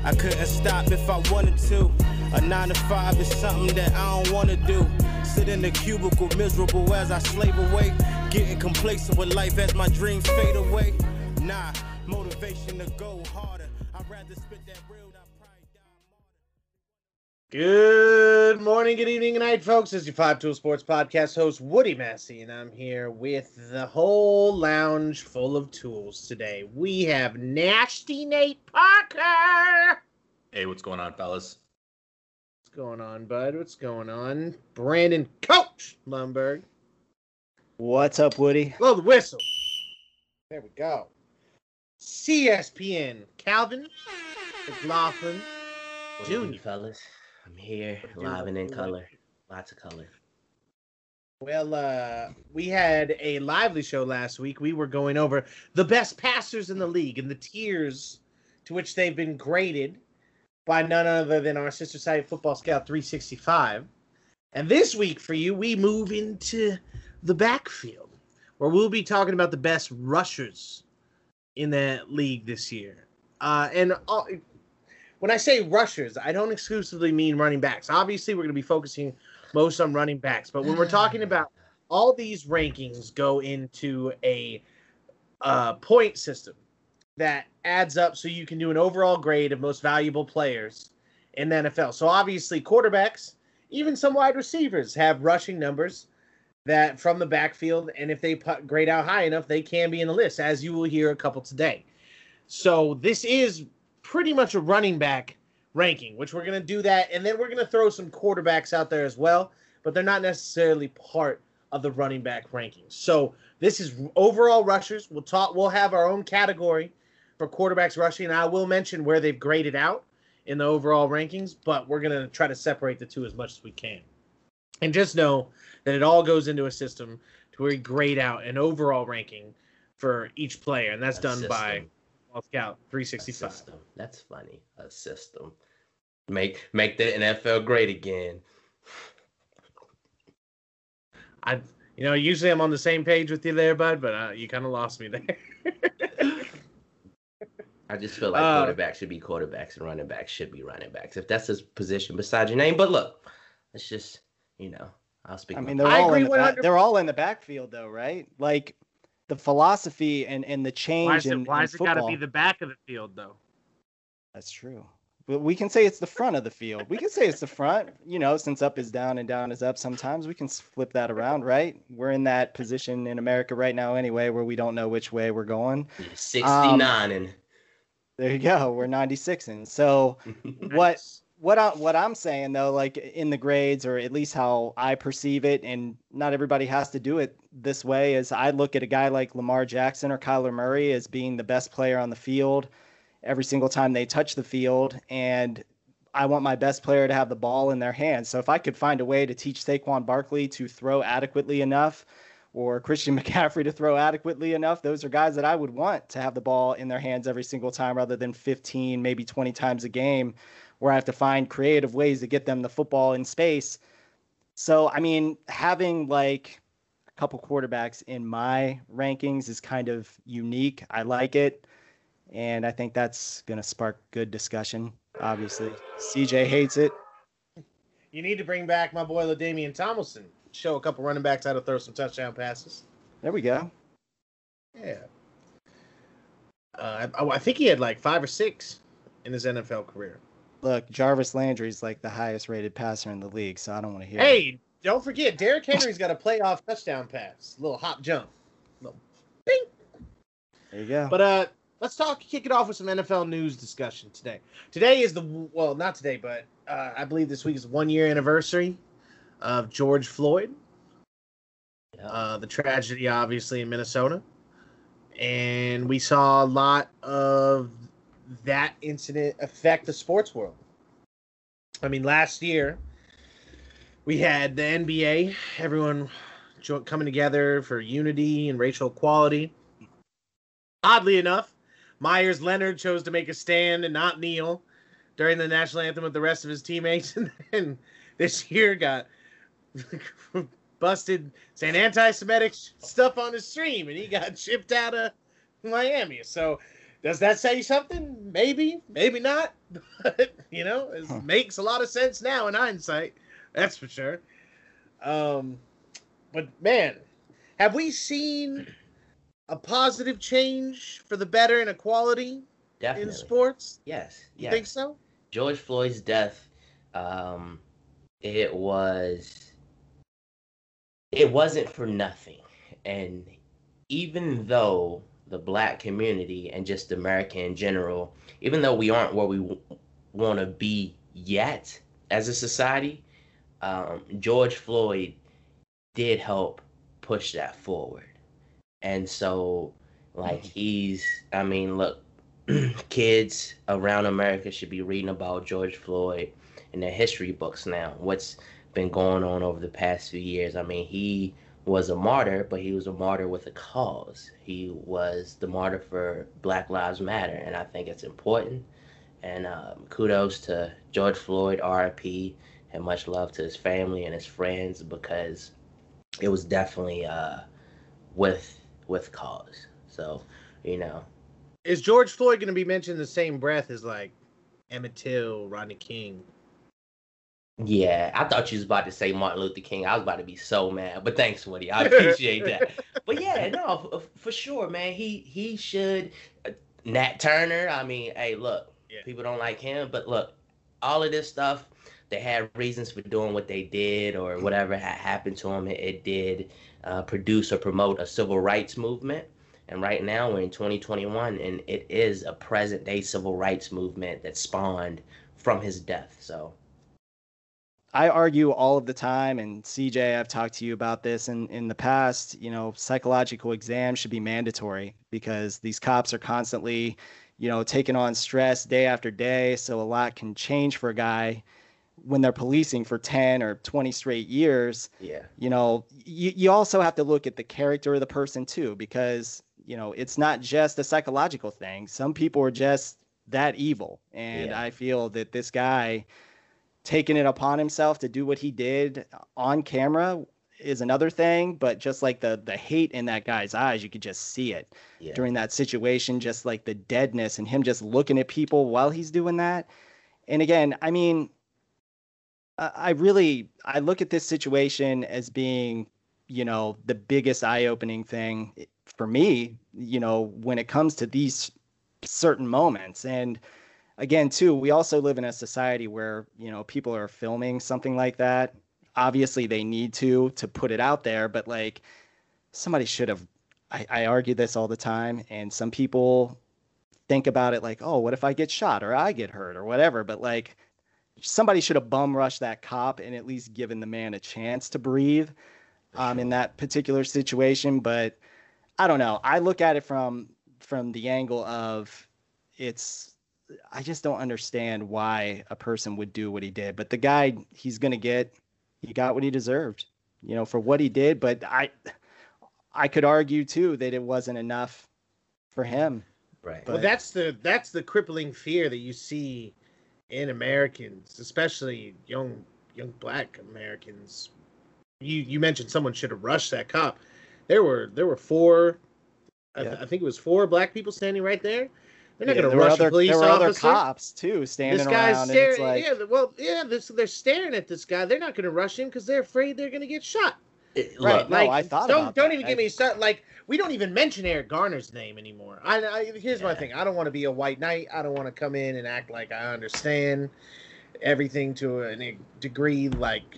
I couldn't stop if I wanted to. A 9 to 5 is something that I don't want to do. Sit in the cubicle miserable as I slave away. Getting complacent with life as my dreams fade away. Nah, motivation to go harder. I'd rather spit that real than pride die martyr. Good morning, good evening, good night, folks. This is your Five Tool Sports Podcast host, Woody Massey, and I'm here with the whole lounge full of tools today. We have Nasty Nate Parker. Hey, what's going on, fellas? What's going on, bud? What's going on? Brandon Coach Lundberg. What's up, Woody? Blow the whistle. There we go. CSPN, Calvin McLaughlin Jr. Fellas, I'm here, live and in color. Lots of color. Well, we had a lively show last week. We were going over the best passers in the league and the tiers to which they've been graded by none other than our sister site, Football Scout 365. And this week for you, we move into the backfield, where we'll be talking about the best rushers in that league this year. When I say rushers, I don't exclusively mean running backs. Obviously, we're going to be focusing most on running backs. But when we're talking about all these rankings go into a point system that adds up so you can do an overall grade of most valuable players in the NFL. So obviously, quarterbacks, even some wide receivers have rushing numbers that from the backfield, and if they grade out high enough, they can be in the list, as you will hear a couple today. So this is pretty much a running back ranking, which we're going to do that, and then we're going to throw some quarterbacks out there as well, but they're not necessarily part of the running back rankings. So this is overall rushers. We'll have our own category for quarterbacks rushing, and I will mention where they've graded out in the overall rankings, but we're going to try to separate the two as much as we can. And just know that it all goes into a system to where we grade out an overall ranking for each player, and that's done by Scout 365. That's funny. A system. Make the NFL great again. Usually I'm on the same page with you there, bud, but you kind of lost me there. I just feel like quarterbacks should be quarterbacks and running backs should be running backs. If that's his position beside your name. But look, it's just, I'll speak. I mean, they're all in the backfield, though, right? Like the philosophy and the change in why has it got to be football. the back of the field, though? That's true. But we can say it's the front of the field. We can say it's the front, since up is down and down is up. Sometimes we can flip that around, right? We're in that position in America right now anyway, where we don't know which way we're going. 69 and there you go. We're 96 in. So what I'm saying though, like in the grades, or at least how I perceive it, and not everybody has to do it this way, is I look at a guy like Lamar Jackson or Kyler Murray as being the best player on the field every single time they touch the field, and I want my best player to have the ball in their hands. So if I could find a way to teach Saquon Barkley to throw adequately enough, or Christian McCaffrey to throw adequately enough, those are guys that I would want to have the ball in their hands every single time, rather than 15, maybe 20 times a game, where I have to find creative ways to get them the football in space. So, I mean, having like a couple quarterbacks in my rankings is kind of unique. I like it. And I think that's going to spark good discussion, obviously. CJ hates it. You need to bring back my boy LaDainian Tomlinson. Show a couple running backs how to throw some touchdown passes. There we go. Yeah. I think he had like 5 or 6 in his NFL career. Look, Jarvis Landry's like the highest rated passer in the league, so I don't want to hear it. Hey, don't forget, Derrick Henry's got a playoff touchdown pass. A little hop jump. Little bing. There you go. But let's kick it off with some NFL news discussion today. Today is not today, but I believe this week is the 1-year anniversary of George Floyd. The tragedy, obviously, in Minnesota. And we saw a lot of that incident affect the sports world. I mean, last year, we had the NBA, everyone coming together for unity and racial equality. Oddly enough, Myers Leonard chose to make a stand and not kneel during the national anthem with the rest of his teammates. And then this year got busted saying anti-Semitic stuff on his stream, and he got shipped out of Miami. So does that say something? Maybe, maybe not. but it makes a lot of sense now in hindsight. That's for sure. But man, have we seen a positive change for the better in equality Definitely. in sports? Yes. You think so? George Floyd's death, it wasn't for nothing. And even though the Black community and just America in general, even though we aren't where we want to be yet as a society, George Floyd did help push that forward. And so, like, look, kids around America should be reading about George Floyd in their history books now. What's been going on over the past few years. I mean, he was a martyr, but he was a martyr with a cause. He was the martyr for Black Lives Matter, and I think it's important. And kudos to George Floyd, RIP, and much love to his family and his friends, because it was definitely with cause. So, Is George Floyd going to be mentioned in the same breath as, like, Emmett Till, Rodney King? Yeah, I thought you was about to say Martin Luther King. I was about to be so mad, but thanks, Woody. I appreciate that. But yeah, no, for sure, man. He should. Nat Turner. I mean, hey, look, people don't like him, but look, all of this stuff, they had reasons for doing what they did or whatever had happened to them. It did produce or promote a civil rights movement. And right now we're in 2021, and it is a present-day civil rights movement that spawned from his death. So I argue all of the time, and CJ, I've talked to you about this in the past, psychological exams should be mandatory because these cops are constantly, taking on stress day after day. So a lot can change for a guy when they're policing for 10 or 20 straight years. Yeah. You also have to look at the character of the person too, because, it's not just a psychological thing. Some people are just that evil. And I feel that this guy taking it upon himself to do what he did on camera is another thing, but just like the hate in that guy's eyes, you could just see it during that situation, just like the deadness and him just looking at people while he's doing that. And again, I mean, I look at this situation as being, the biggest eye-opening thing for me, when it comes to these certain moments. And again, too, we also live in a society where, people are filming something like that. Obviously, they need to put it out there, but like somebody should have. I argue this all the time, and some people think about it like, oh, what if I get shot or I get hurt or whatever? But like, somebody should have bum rushed that cop and at least given the man a chance to breathe in that particular situation. But I don't know. I look at it from the angle of I just don't understand why a person would do what he did. But the guy, he got what he deserved, for what he did. But I could argue too that it wasn't enough for him. Right. Well, that's the crippling fear that you see in Americans, especially young Black Americans. You mentioned someone should have rushed that cop. There were four. I think it was 4 Black people standing right there. They're not going to rush a police officer. There were other cops too standing this guy's around. Staring, and it's like, they're staring at this guy. They're not going to rush him because they're afraid they're going to get shot. Right? No, I thought about don't even get me started. Like, we don't even mention Eric Garner's name anymore. Here's my thing. I don't want to be a white knight. I don't want to come in and act like I understand everything to a degree. Like,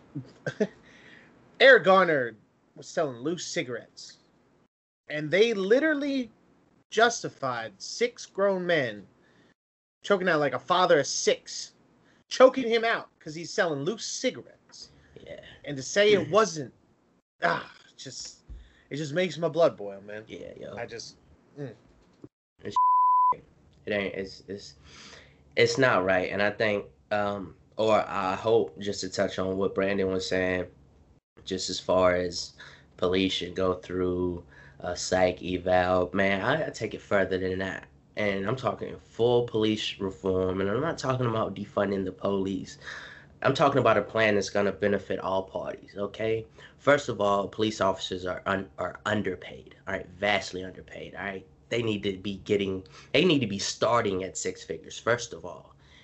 Eric Garner was selling loose cigarettes, and they literally justified 6 grown men choking out like a father of 6, choking him out because he's selling loose cigarettes. Yeah. And to say it wasn't, it just makes my blood boil, man. Yeah, yo. It ain't. It's not right, and I think, or I hope, just to touch on what Brandon was saying, just as far as police should go through a psych eval, man, I take it further than that. And I'm talking full police reform, and I'm not talking about defunding the police. I'm talking about a plan that's going to benefit all parties, okay? First of all, police officers are underpaid, all right? Vastly underpaid, all right? They need to be starting at 6 figures, first of all.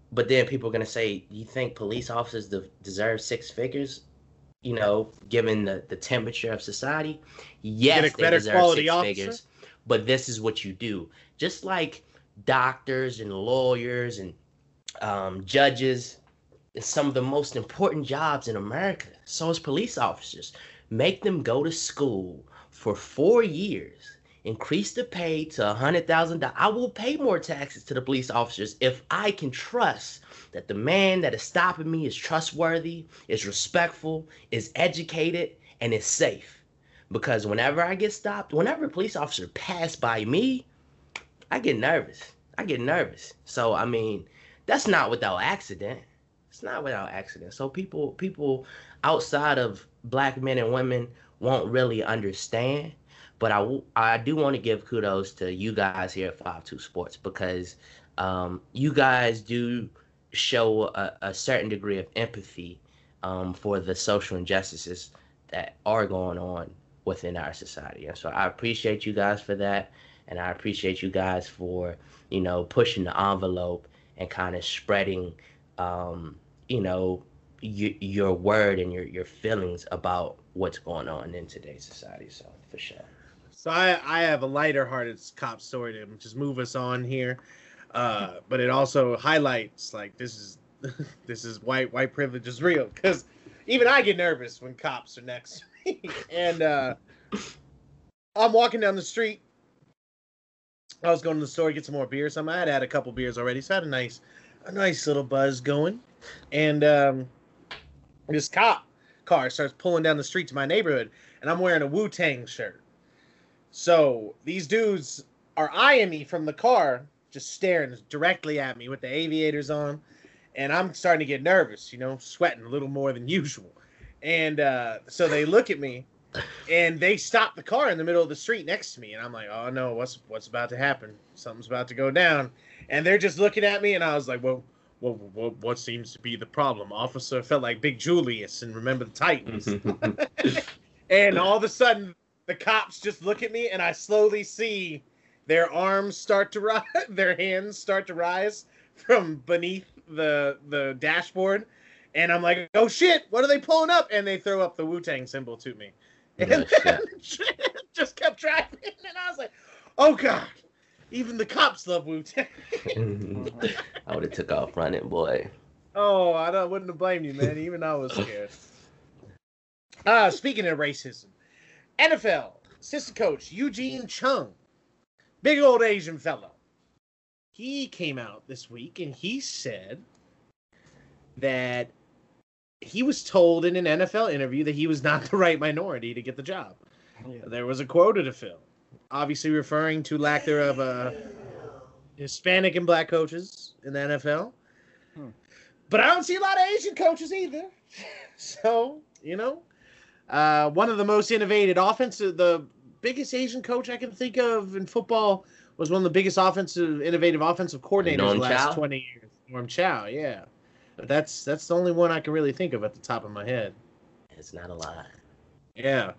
But then people are going to say, you think police officers deserve six figures? You know, given the temperature of society, yes, they deserve six figures. But this is what you do. Just like doctors and lawyers and judges, it's some of the most important jobs in America. So is police officers. Make them go to school for 4 years. Increase the pay to $100,000. I will pay more taxes to the police officers if I can trust that the man that is stopping me is trustworthy, is respectful, is educated, and is safe. Because whenever I get stopped, whenever a police officer pass by me, I get nervous. So, I mean, that's not without accident. It's not without accident. So people outside of black men and women won't really understand. But I do want to give kudos to you guys here at 5-2 Sports, because you guys do show a certain degree of empathy for the social injustices that are going on within our society. And so I appreciate you guys for that. And I appreciate you guys for, you know, pushing the envelope and kind of spreading, you know, your word and your feelings about what's going on in today's society. So for sure. So I have a lighter-hearted cop story to just move us on here, but it also highlights like this is white privilege is real, because even I get nervous when cops are next to me. And I'm walking down the street. I was going to the store to get some more beer. I had a couple beers already, so I had a nice little buzz going. And this cop car starts pulling down the street to my neighborhood, and I'm wearing a Wu-Tang shirt. So these dudes are eyeing me from the car, just staring directly at me with the aviators on. And I'm starting to get nervous, you know, sweating a little more than usual. And so they look at me, and they stop the car in the middle of the street next to me. And I'm like, oh, no, what's about to happen? Something's about to go down. And they're just looking at me, and I was like, well, what seems to be the problem, officer? Felt like Big Julius and Remember the Titans. And all of a sudden, the cops just look at me, and I slowly see their arms start to rise, their hands start to rise from beneath the dashboard. And I'm like, oh shit, what are they pulling up? And they throw up the Wu-Tang symbol to me. And then just kept driving. And I was like, oh God, even the cops love Wu-Tang. I would have took off running, boy. Oh, wouldn't have blamed you, man. Even I was scared. Speaking of racism, NFL assistant coach Eugene Chung, big old Asian fellow. He came out this week and he said that he was told in an NFL interview that he was not the right minority to get the job. Yeah. There was a quota to fill, obviously referring to lack thereof Hispanic and black coaches in the NFL. But I don't see a lot of Asian coaches either. So, you know, one of the most innovative the biggest Asian coach I can think of in football was one of the biggest innovative offensive coordinators the last 20 years. Norm Chow, yeah. But that's the only one I can really think of at the top of my head. It's not a lot. Yeah.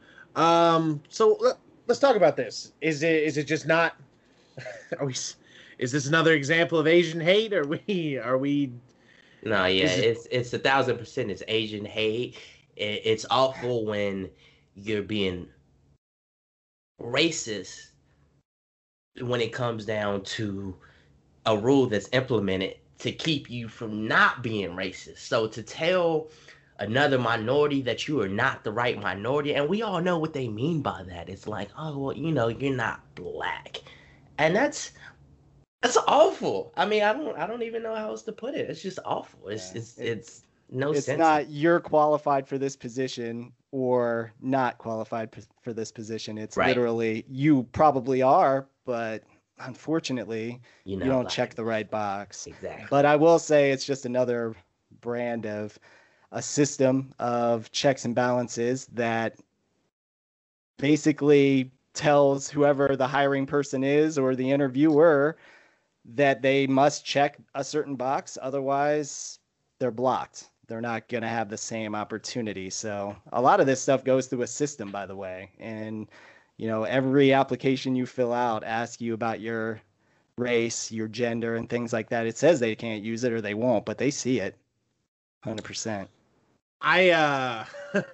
So let's talk about this. Is it just not? Is this another example of Asian hate? Are we? No, yeah, it's 1,000%. It's Asian hate. It's awful when you're being racist when it comes down to a rule that's implemented to keep you from not being racist. So to tell another minority that you are not the right minority, and we all know what they mean by that. It's like, oh, well, you know, you're not black. And that's awful. I mean, I don't even know how else to put it. It's just awful. It's no sense. It's not you're qualified for this position or not qualified for this position. It's right. Literally you probably are, but unfortunately, you don't check the right box. Exactly. But I will say it's just another brand of a system of checks and balances that basically tells whoever the hiring person is or the interviewer that they must check a certain box. Otherwise, they're blocked. They're not going to have the same opportunity. So a lot of this stuff goes through a system, by the way. And, you know, every application you fill out asks you about your race, your gender, and things like that. It says they can't use it or they won't, but they see it 100%. I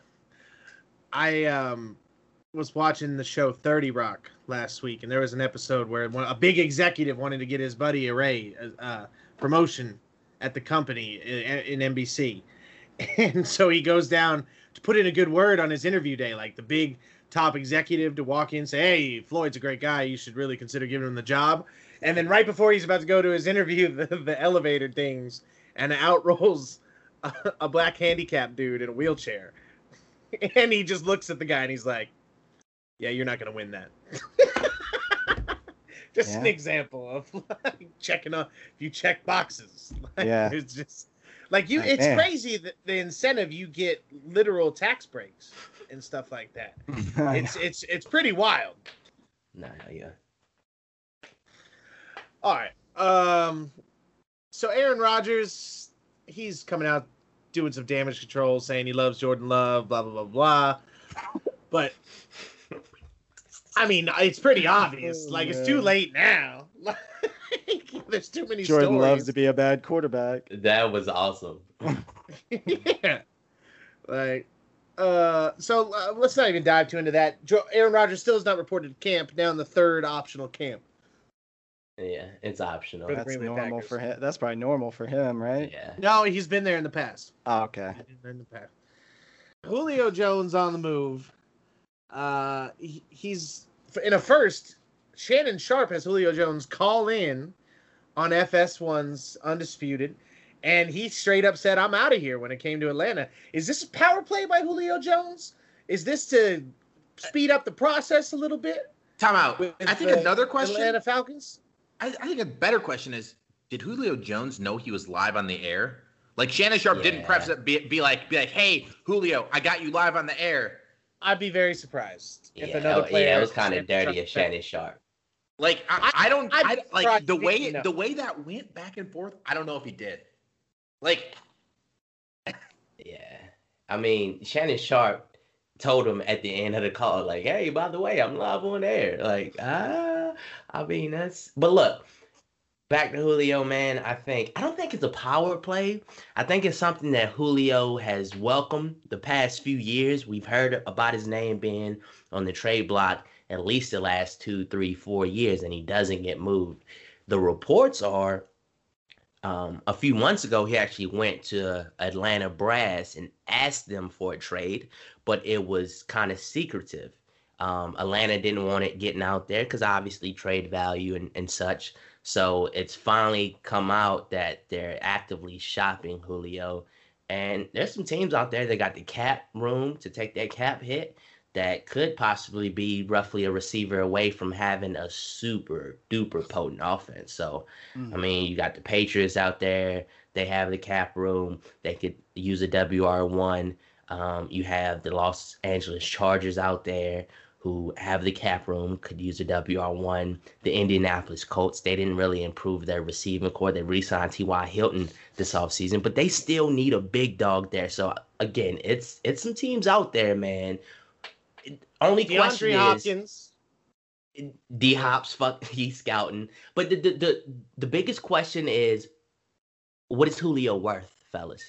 was watching the show 30 Rock last week, and there was an episode where a big executive wanted to get his buddy a promotion at the company in NBC. And so he goes down to put in a good word on his interview day, like the big top executive to walk in and say, hey, Floyd's a great guy. You should really consider giving him the job. And then right before he's about to go to his interview, the elevator dings, and out rolls a black handicapped dude in a wheelchair. And he just looks at the guy and he's like, yeah, you're not going to win that. Just an example of like checking off, if you check boxes. Like, it's just like it's crazy that the incentive you get literal tax breaks and stuff like that. It's pretty wild. Nah, yeah. All right. So Aaron Rodgers, he's coming out doing some damage control, saying he loves Jordan Love, blah, blah, blah, blah. But, I mean, it's pretty obvious. Like, it's too late now. There's too many Jordan stories. loves to be a bad quarterback. That was awesome. Yeah. Like, so let's not even dive too into that. Aaron Rodgers still has not reported camp, now in the third optional camp. Yeah, it's optional. That's normal for him. That's probably normal for him, right? Yeah. No, he's been there in the past. Oh, okay. In the past. Julio Jones on the move. He's in a first. Shannon Sharp has Julio Jones call in on FS1's Undisputed, and he straight up said, "I'm out of here." When it came to Atlanta, is this a power play by Julio Jones? Is this to speed up the process a little bit? Time out. I think another question. Atlanta Falcons. I think a better question is, did Julio Jones know he was live on the air? Like Shannon Sharp didn't preface it, be like, hey, Julio, I got you live on the air. I'd be very surprised if Yeah, another player. it was kind of dirty of Shannon Sharp. Like I like the way know. the way that went back and forth. I don't know if he did. Like, Yeah, I mean, Shannon Sharp told him at the end of the call, like, "Hey, by the way, I'm live on air." Like, I mean, that's. But look, back to Julio, man. I don't think it's a power play. I think it's something that Julio has welcomed the past few years. We've heard about his name being on the trade block at least the last 2, 3, 4 years, and he doesn't get moved. The reports are, a few months ago, he actually went to Atlanta Brass and asked them for a trade, but it was kind of secretive. Atlanta didn't want it getting out there because obviously trade value and such. So it's finally come out that they're actively shopping Julio. And there's some teams out there that got the cap room to take that cap hit that could possibly be roughly a receiver away from having a super duper potent offense. So, I mean, you got the Patriots out there. They have the cap room. They could use a WR1. You have the Los Angeles Chargers out there who have the cap room, could use a WR1. The Indianapolis Colts, they didn't really improve their receiving core. They re-signed T.Y. Hilton this offseason, but they still need a big dog there. So, again, it's some teams out there, man. Only question DeAndre Hopkins. is D-Hop's he's scouting. But the biggest question is, what is Julio worth, fellas?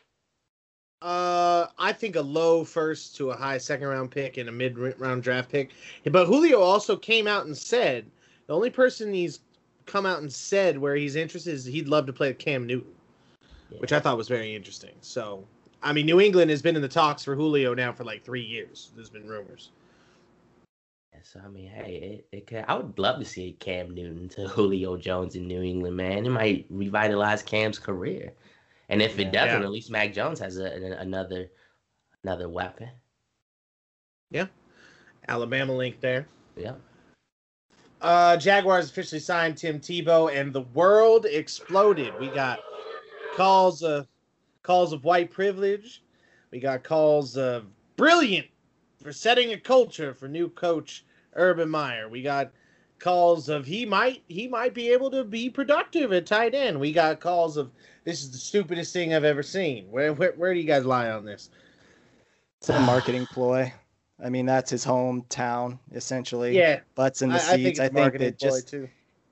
I think a low first to a high second round pick and a mid round draft pick. But Julio also came out and said the only person he's come out and said where he's interested is he'd love to play with Cam Newton, which I thought was very interesting. So, I mean, New England has been in the talks for Julio now for like 3 years. There's been rumors. So, I mean, hey, I would love to see Cam Newton to Julio Jones in New England, man. It might revitalize Cam's career. And if it doesn't, at least Mac Jones has another weapon. Yeah. Alabama link there. Yeah. Jaguars officially signed Tim Tebow, and the world exploded. We got calls of white privilege. We got calls of brilliant for setting a culture for new coach Urban Meyer. We got calls of he might be able to be productive at tight end. We got calls of this is the stupidest thing I've ever seen. Where do you guys lie on this? It's a marketing ploy. I mean, that's his hometown, essentially. Yeah. Butts in the seats. I think that just too.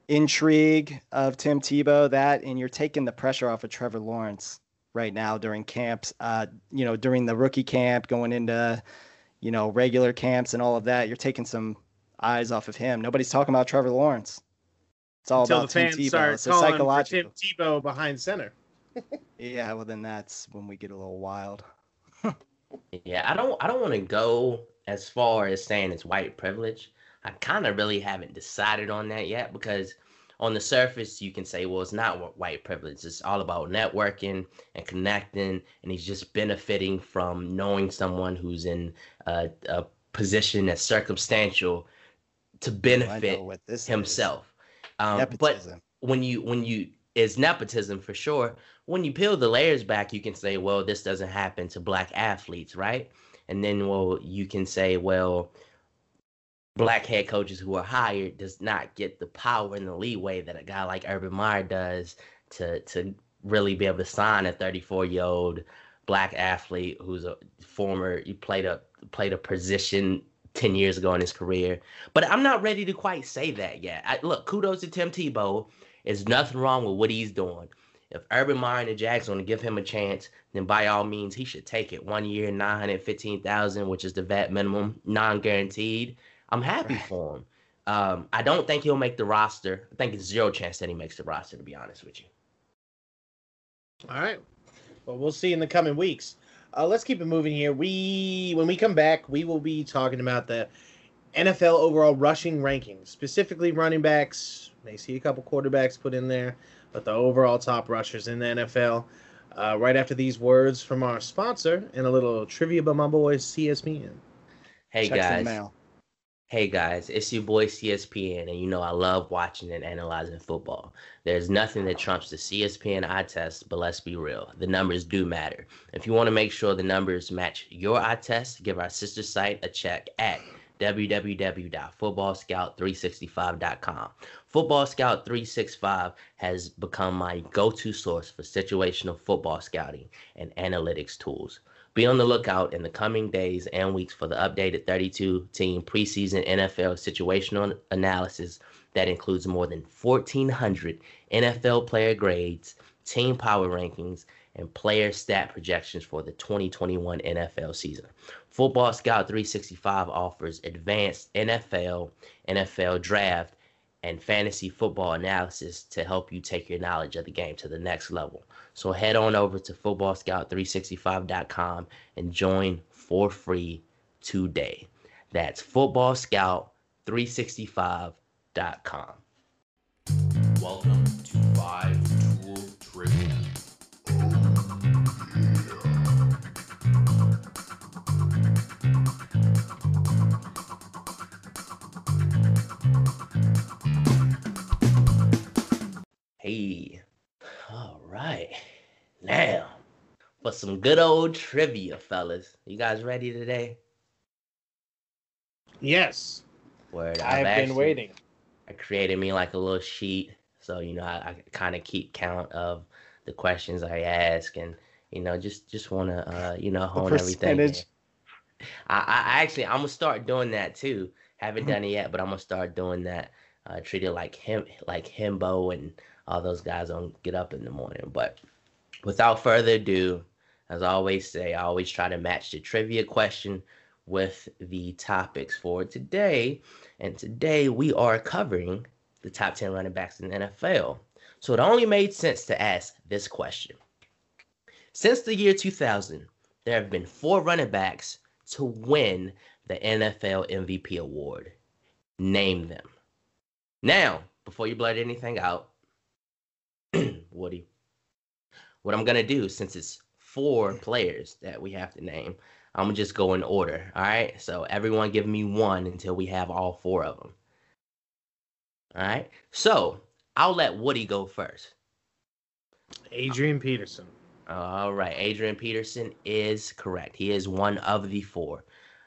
intrigue of Tim Tebow, and you're taking the pressure off of Trevor Lawrence right now during camps, during the rookie camp, going into, regular camps and all of that. You're taking some eyes off of him. Nobody's talking about Trevor Lawrence. It's all Until about the Tim fans Tebow. start It's calling for psychological. Tim Tebow behind center. Yeah, well then that's when we get a little wild. Yeah, I don't want to go as far as saying it's white privilege. I kind of really haven't decided on that yet, because on the surface you can say, well, it's not white privilege. It's all about networking and connecting, and he's just benefiting from knowing someone who's in a position that's circumstantial to benefit himself. But when you it's nepotism for sure. When you peel the layers back, you can say, well, this doesn't happen to black athletes, right? And then, well, you can say, well, black head coaches who are hired does not get the power and the leeway that a guy like Urban Meyer does to really be able to sign a 34-year-old black athlete who's he played a position 10 years ago in his career. But I'm not ready to quite say that yet. Look, kudos to Tim Tebow. There's nothing wrong with what he's doing. If Urban Meyer and the Jags want to give him a chance, then by all means, he should take it. 1 year, $915,000, which is the vet minimum, non-guaranteed. I'm happy for him. I don't think he'll make the roster. I think it's zero chance that he makes the roster, to be honest with you. All right. Well, we'll see in the coming weeks. Let's keep it moving here. When we come back, we will be talking about the NFL overall rushing rankings, specifically running backs. May see a couple quarterbacks put in there, but the overall top rushers in the NFL. Right after these words from our sponsor and a little trivia by my boy CSPN. Hey guys, it's your boy CSPN, and I love watching and analyzing football. There's nothing that trumps the CSPN eye test, but let's be real, the numbers do matter. If you want to make sure the numbers match your eye test, give our sister site a check at www.footballscout365.com. Football Scout 365 has become my go-to source for situational football scouting and analytics tools. Be on the lookout in the coming days and weeks for the updated 32-team preseason NFL situational analysis that includes more than 1,400 NFL player grades, team power rankings, and player stat projections for the 2021 NFL season. Football Scout 365 offers advanced NFL draft, and fantasy football analysis to help you take your knowledge of the game to the next level. So head on over to footballscout365.com and join for free today. That's footballscout365.com. Welcome to 5 Tool Trivia. Hey, all right. Now, for some good old trivia, fellas. You guys ready today? Yes. Word. I've been waiting. I created me like a little sheet, so I kind of keep count of the questions I ask, and just want to hone everything in. I'm gonna start doing that too. Haven't done it yet, but I'm gonna start doing that. Treat it like Himbo and all those guys don't get up in the morning. But without further ado, as I always say, I always try to match the trivia question with the topics for today. And today we are covering the top 10 running backs in the NFL. So it only made sense to ask this question. Since the year 2000, there have been 4 running backs to win the NFL MVP award. Name them. Now, before you blurt anything out, Woody, what I'm going to do, since it's 4 players that we have to name, I'm going to just go in order, all right? So everyone give me 1 until we have all 4 of them. All right? So I'll let Woody go first. Adrian Peterson. All right. Adrian Peterson is correct. He is one of the 4.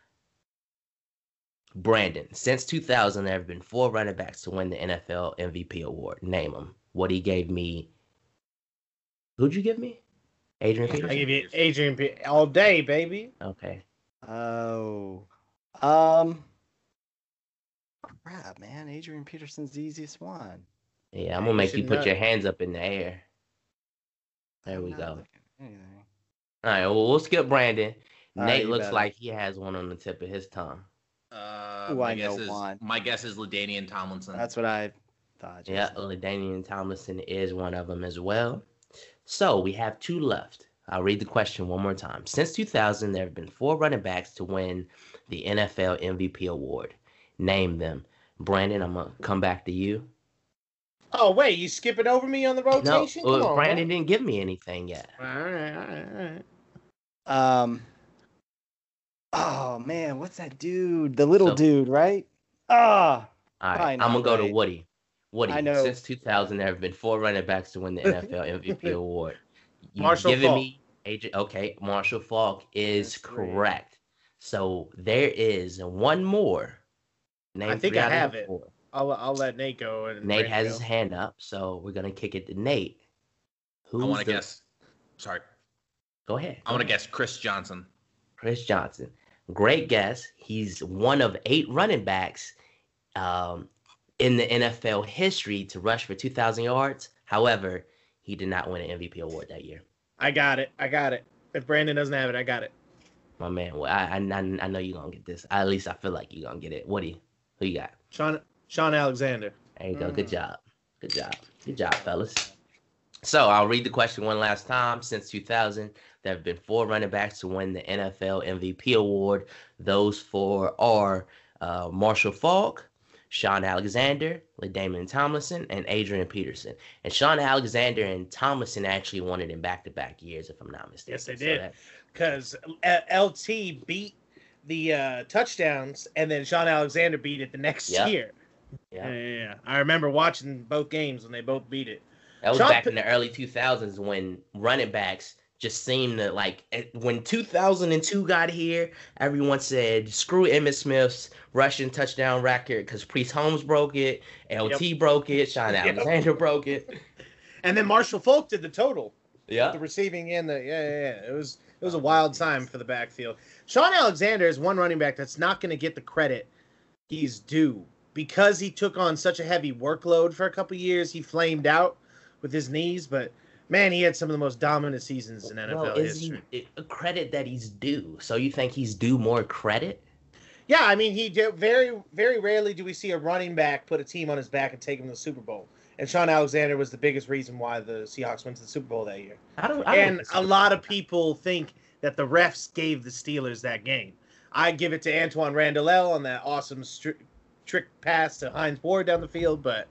Brandon, since 2000, there have been 4 running backs to win the NFL MVP award. Name them. Woody gave me... Who'd you give me? Adrian Peterson? I give you Adrian Peterson all day, baby. Okay. Oh. Crap, man. Adrian Peterson's the easiest one. Yeah, I'm gonna make you should put know. your hands up in the air. There we I'm not go. looking at anything. All right, well, we'll skip Brandon. All right, Nate you looks better. like he has one on the tip of his tongue. Ooh, My I know guess is one. LaDainian Tomlinson. That's what I thought. Yeah, Jason. LaDainian Tomlinson is one of them as well. So we have 2 left. I'll read the question one more time. Since 2000, there have been 4 running backs to win the NFL MVP award. Name them. Brandon, I'm going to come back to you. Oh wait, you skipping over me on the No, rotation? Come on, Brandon bro. didn't give me anything yet. All right. Oh man, what's that dude? The little So- dude, right? Ah. All right, Probably I'm not going to go to right. Woody. Woody, I know. since 2000, there have been 4 running backs to win the NFL MVP award. You've Marshall given Faulk. me okay, Marshall Faulk is That's three. correct. So there is one more. Name I think 3 I out of have the it. 4. I'll let Nate go. And Nate Brandon has go. his hand up, so we're gonna kick it to Nate. Who's I want to the- guess. Sorry. Go ahead. I want to guess Chris Johnson. Chris Johnson. Great guess. He's one of 8 running backs in the NFL history to rush for 2,000 yards. However, he did not win an MVP award that year. I got it. If Brandon doesn't have it, I got it. My man, well, I know you're gonna get this. At least I feel like you're gonna get it. Woody, who you got? Sean Alexander. There you go. Good job. Good job, fellas. So I'll read the question one last time. Since 2000, there have been 4 running backs to win the NFL MVP award. Those 4 are Marshall Faulk, Sean Alexander, LaDainian Tomlinson, and Adrian Peterson. And Sean Alexander and Tomlinson actually won it in back-to-back years, if I'm not mistaken. Yes, they So did. that- Because LT beat the touchdowns, and then Sean Alexander beat it the next Yep. year. yeah. Yeah. I remember watching both games when they both beat it. That was Sean back P- in the early 2000s when running backs just seemed to when 2002 got here, everyone said screw Emmitt Smith's rushing touchdown record because Priest Holmes broke it, LT broke it, Sean Yep. Alexander broke it. And then Marshall Faulk did the total, the Yeah. receiving and the It was a wild time for the backfield. Sean Alexander is one running back that's not going to get the credit he's due because he took on such a heavy workload for a couple years. He flamed out with his knees, but man, he had some of the most dominant seasons in NFL Well, is history. he a credit that he's due? So you think he's due more credit? Yeah, I mean, he did very, very rarely do we see a running back put a team on his back and take him to the Super Bowl. And Sean Alexander was the biggest reason why the Seahawks went to the Super Bowl that year. I don't And a disagree. lot of people think that the refs gave the Steelers that game. I give it to Antoine Randall on that awesome trick pass to Hines Ward down the field, but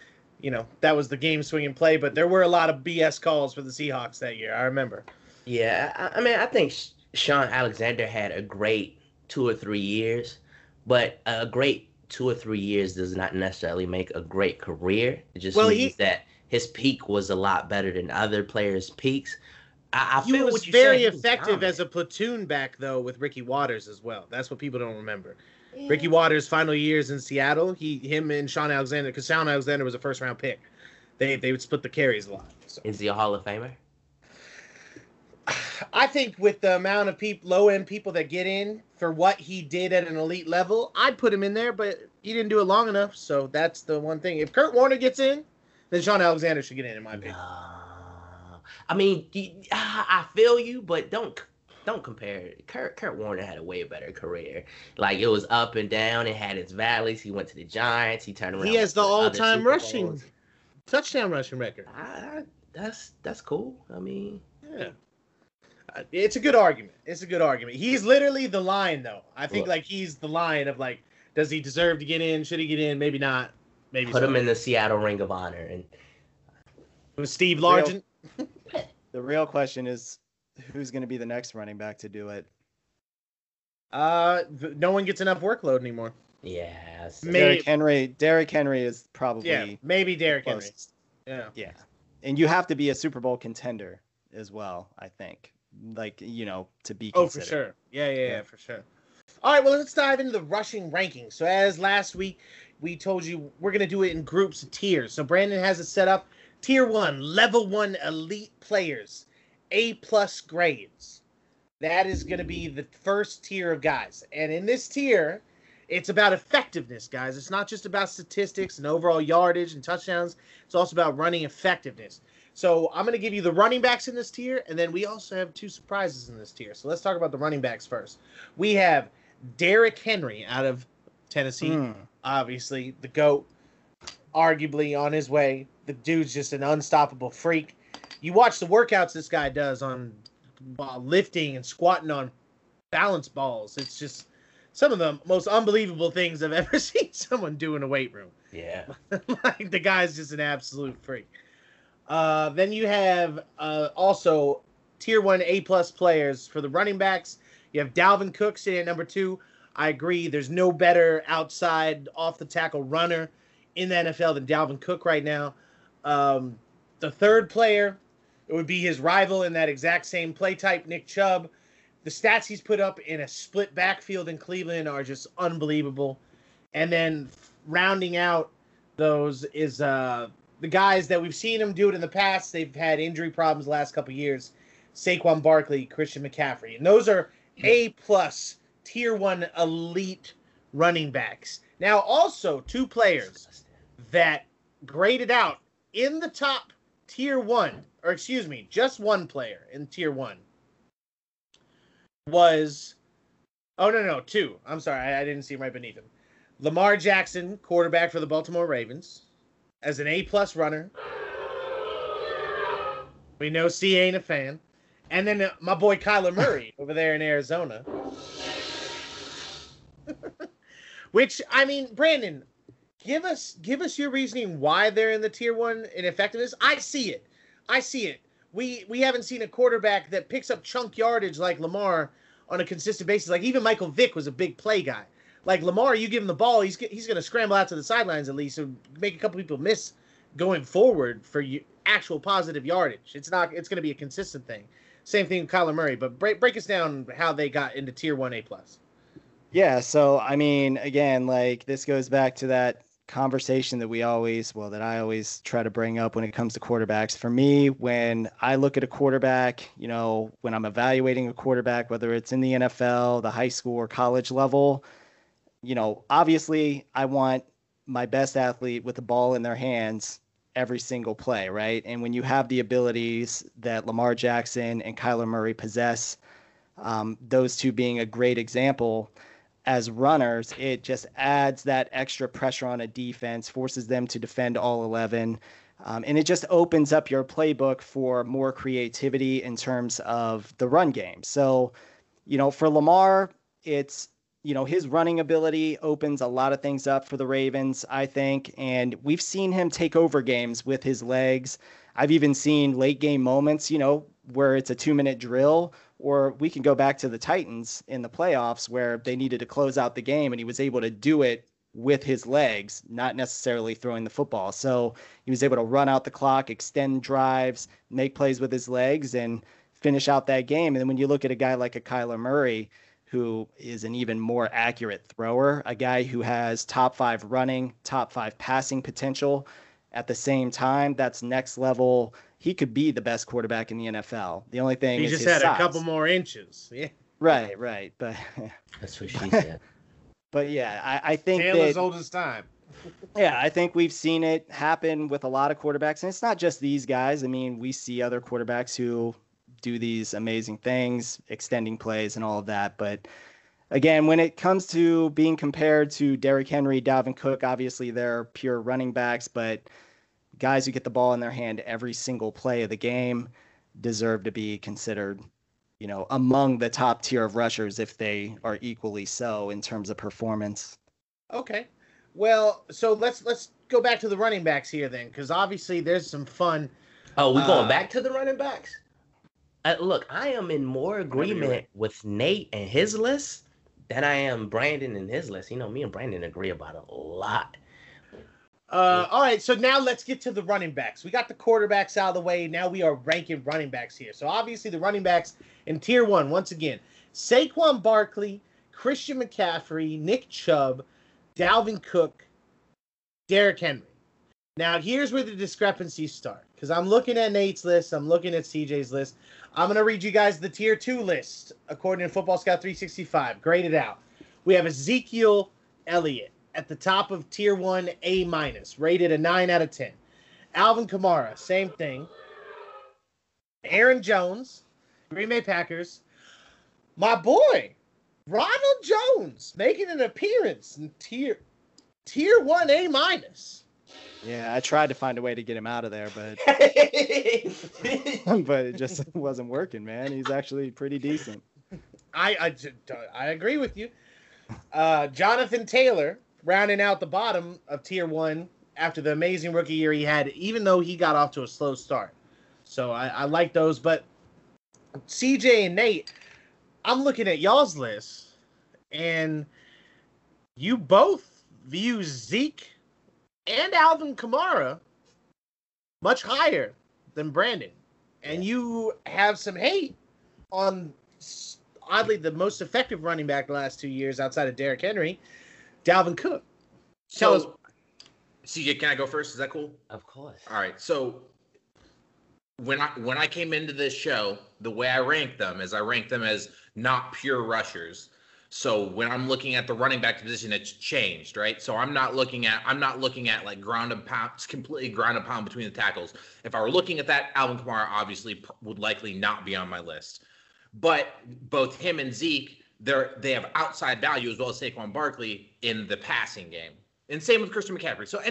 that was the game swinging play. But there were a lot of BS calls for the Seahawks that year. I remember. Yeah, I mean, I think Sean Alexander had a great 2 or 3 years, but a great 2 or 3 years does not necessarily make a great career. It just means that his peak was a lot better than other players' peaks. I He feel was what you're very saying. He was effective as dominant. a platoon back, though, with Ricky Waters as well. That's what people don't remember. Ricky Waters' final years in Seattle, him and Sean Alexander, because Sean Alexander was a first-round pick. They would split the carries a lot. So. Is he a Hall of Famer? I think with the amount of low-end people that get in for what he did at an elite level, I'd put him in there, but he didn't do it long enough, so that's the one thing. If Kurt Warner gets in, then Sean Alexander should get in my opinion. No. I mean, I feel you, but don't compare. Kurt Warner had a way better career. Like, it was up and down. It had its valleys. He went to the Giants. He turned around. He has the with other all-time Super rushing Bowls. touchdown rushing record. That's cool. I mean, Yeah. It's a good argument. He's literally the line, though. I think, Look. he's the line of, does he deserve to get in? Should he get in? Maybe not. Maybe put so. him in the Seattle Ring of Honor. And With Steve Largent. The real question is, who's going to be the next running back to do it? No one gets enough workload anymore. yeah, Maybe- Derrick Henry is probably Yeah, maybe Derrick Henry. closest. Yeah. Yeah. And you have to be a Super Bowl contender as well, I think. To be Oh, considered. for sure. Yeah, Yeah. for sure. All right, well, let's dive into the rushing rankings. So, as last week, we told you we're going to do it in groups of tiers. So, Brandon has it set up. Tier 1, level 1 elite players, A+ grades. That is going to be the first tier of guys. And in this tier, It's about effectiveness, guys. It's not just about statistics and overall yardage and touchdowns. It's also about running effectiveness. So I'm going to give you the running backs in this tier, and then we also have 2 surprises in this tier. So let's talk about the running backs first. We have Derrick Henry out of Tennessee, obviously the GOAT, arguably on his way. The dude's just an unstoppable freak. You watch the workouts this guy does on lifting and squatting on balance balls. It's just some of the most unbelievable things I've ever seen someone do in a weight room. Yeah. Like, the guy's just an absolute freak. Then you have also tier 1 A-plus players for the running backs. You have Dalvin Cook sitting at number 2. I agree. There's no better outside off-the-tackle runner in the NFL than Dalvin Cook right now. The third player, it would be his rival in that exact same play type, Nick Chubb. The stats he's put up in a split backfield in Cleveland are just unbelievable. And then rounding out those is the guys that we've seen him do it in the past. They've had injury problems the last couple of years. Saquon Barkley, Christian McCaffrey. And those are A-plus tier 1 elite running backs. Now, also 2 players that graded out in the top tier 1, or excuse me, just 1 player in tier 1 was, 2. I'm sorry, I didn't see him right beneath him. Lamar Jackson, quarterback for the Baltimore Ravens, as an A-plus runner. We know C ain't a fan. And then my boy Kyler Murray over there in Arizona. Which, I mean, Brandon, give us your reasoning why they're in the tier 1 in effectiveness. I see it. We haven't seen a quarterback that picks up chunk yardage like Lamar on a consistent basis. Like, even Michael Vick was a big play guy. Like, Lamar, you give him the ball, he's going to scramble out to the sidelines at least and make a couple people miss going forward for actual positive yardage. It's going to be a consistent thing. Same thing with Kyler Murray, but break us down how they got into tier 1 A+. Yeah, so I mean, again, like, this goes back to that conversation that I always try to bring up when it comes to quarterbacks. For me, when I look at a quarterback, when I'm evaluating a quarterback, whether it's in the NFL, the high school or college level, obviously I want my best athlete with the ball in their hands every single play, right? And when you have the abilities that Lamar Jackson and Kyler Murray possess, those 2 being a great example, as runners, it just adds that extra pressure on a defense, forces them to defend all 11, and it just opens up your playbook for more creativity in terms of the run game. So, for Lamar, it's, his running ability opens a lot of things up for the Ravens, I think, and we've seen him take over games with his legs. I've even seen late game moments, where it's a 2-minute drill, or we can go back to the Titans in the playoffs where they needed to close out the game and he was able to do it with his legs, not necessarily throwing the football. So he was able to run out the clock, extend drives, make plays with his legs, and finish out that game. And then when you look at a guy like a Kyler Murray, who is an even more accurate thrower, a guy who has top 5 running, top 5 passing potential at the same time, that's next level. He could be the best quarterback in the NFL. The only thing he is just his had size. a couple more inches. Yeah. Right. But That's what she said. But yeah, I think Taylor's oldest time. Yeah, I think we've seen it happen with a lot of quarterbacks, and it's not just these guys. I mean, we see other quarterbacks who do these amazing things, extending plays and all of that. But again, when it comes to being compared to Derrick Henry, Dalvin Cook, obviously they're pure running backs, but guys who get the ball in their hand every single play of the game deserve to be considered, among the top tier of rushers if they are equally so in terms of performance. Okay. Well, so let's go back to the running backs here then, because obviously there's some fun. Oh, we going back to the running backs? Look, I am in more agreement with Nate and his list than I am Brandon and his list. Me and Brandon agree about a lot. All right, so now let's get to the running backs. We got the quarterbacks out of the way. Now we are ranking running backs here. So obviously the running backs in tier 1, once again, Saquon Barkley, Christian McCaffrey, Nick Chubb, Dalvin Cook, Derrick Henry. Now here's where the discrepancies start, because I'm looking at Nate's list. I'm looking at CJ's list. I'm going to read you guys the tier 2 list according to Football Scout 365. Graded out. We have Ezekiel Elliott at the top of tier 1 A-, rated a 9 out of 10. Alvin Kamara, same thing. Aaron Jones, Green Bay Packers. My boy, Ronald Jones, making an appearance in tier 1 A-. Yeah, I tried to find a way to get him out of there, but but it just wasn't working, man. He's actually pretty decent. I agree with you. Jonathan Taylor, rounding out the bottom of tier 1 after the amazing rookie year he had, even though he got off to a slow start. So I like those. But CJ and Nate, I'm looking at y'all's list, and you both view Zeke and Alvin Kamara much higher than Brandon. And you have some hate on, oddly, the most effective running back the last 2 years outside of Derrick Henry, Dalvin Cook. Tell us. CJ, can I go first? Is that cool? Of course. All right. So when I came into this show, the way I ranked them is I ranked them as not pure rushers. So when I'm looking at the running back position, it's changed, right? So I'm not looking at like ground and pound, completely ground and pound between the tackles. If I were looking at that, Alvin Kamara obviously would likely not be on my list. But both him and Zeke, they have outside value as well as Saquon Barkley in the passing game. And same with Christian McCaffrey. So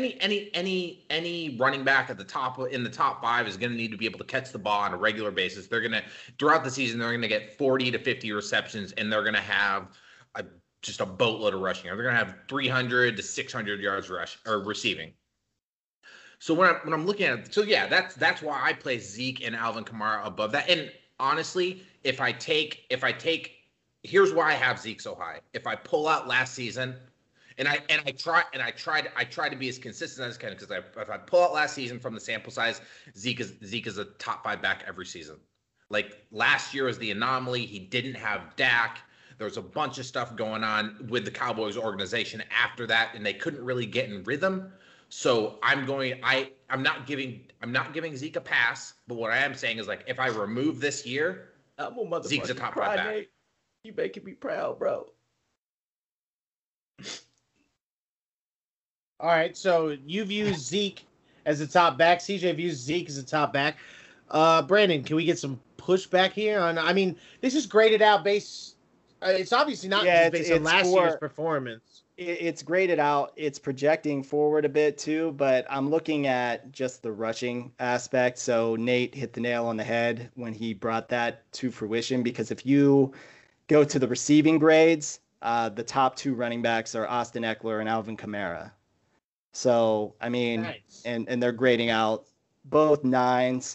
any running back at the top in the top 5 is going to need to be able to catch the ball on a regular basis. They're going to throughout the season, they're going to get 40 to 50 receptions, and they're going to have just a boatload of rushing. They're going to have 300 to 600 yards receiving. So when I'm looking at it, so yeah, that's why I place Zeke and Alvin Kamara above that. And honestly, if I take, here's why I have Zeke so high. If I pull out last season, and I try to be as consistent as I can, because if I pull out last season from the sample size, Zeke is a top 5 back every season. Like last year was the anomaly. He didn't have Dak. There was a bunch of stuff going on with the Cowboys organization after that, and they couldn't really get in rhythm. So I'm not giving Zeke a pass, but what I am saying is, like, if I remove this year, Zeke's a top 5 back. Nate. You making me proud, bro. All right, so you view Zeke as a top back. CJ views Zeke as a top back. Brandon, can we get some pushback here? I mean, this is graded out based. It's obviously not based on last year's performance. It's graded out. It's projecting forward a bit too, but I'm looking at just the rushing aspect. So Nate hit the nail on the head when he brought that to fruition, because if you go to the receiving grades, the top 2 running backs are Austin Eckler and Alvin Kamara. So, I mean, nice. and they're grading out both 9s.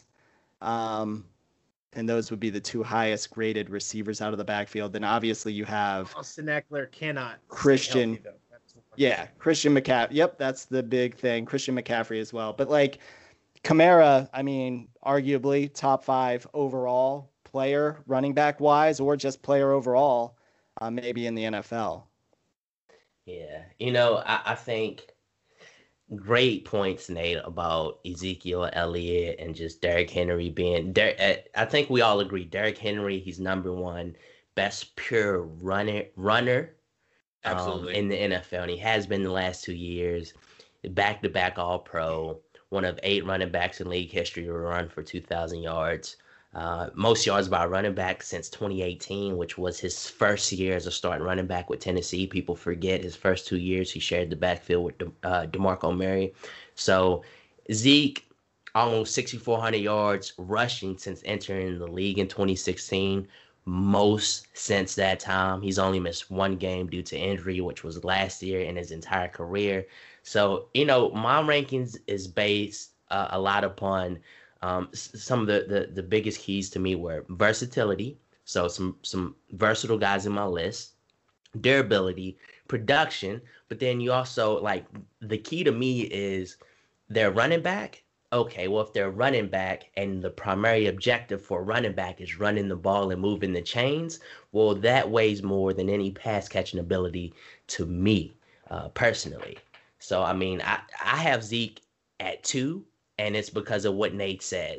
And those would be the 2 highest graded receivers out of the backfield. Then obviously you have Austin Eckler cannot Christian. Christian McCaffrey. Yep, that's the big thing. Christian McCaffrey as well. But like Kamara, I mean, arguably top 5 overall player, running back wise, or just player overall, maybe in the NFL. Yeah, I think great points, Nate, about Ezekiel Elliott and just Derrick Henry being there. I think we all agree Derrick Henry, he's number 1 best pure runner absolutely in the NFL, and he has been the last 2 years. Back-to-back All-Pro, one of 8 running backs in league history to run for 2,000 yards. Most yards by a running back since 2018, which was his first year as a starting running back with Tennessee. People forget his first 2 years he shared the backfield with DeMarco Murray. So Zeke, almost 6,400 yards rushing since entering the league in 2016. Most since that time. He's only missed 1 game due to injury, which was last year, in his entire career. So, my rankings is based a lot upon some of the biggest keys to me were versatility. So some versatile guys in my list, durability, production. But then you also, like, the key to me is their running back. Okay, well, if they're running back and the primary objective for running back is running the ball and moving the chains, well, that weighs more than any pass catching ability to me personally. So, I mean, I have Zeke at 2. And it's because of what Nate says.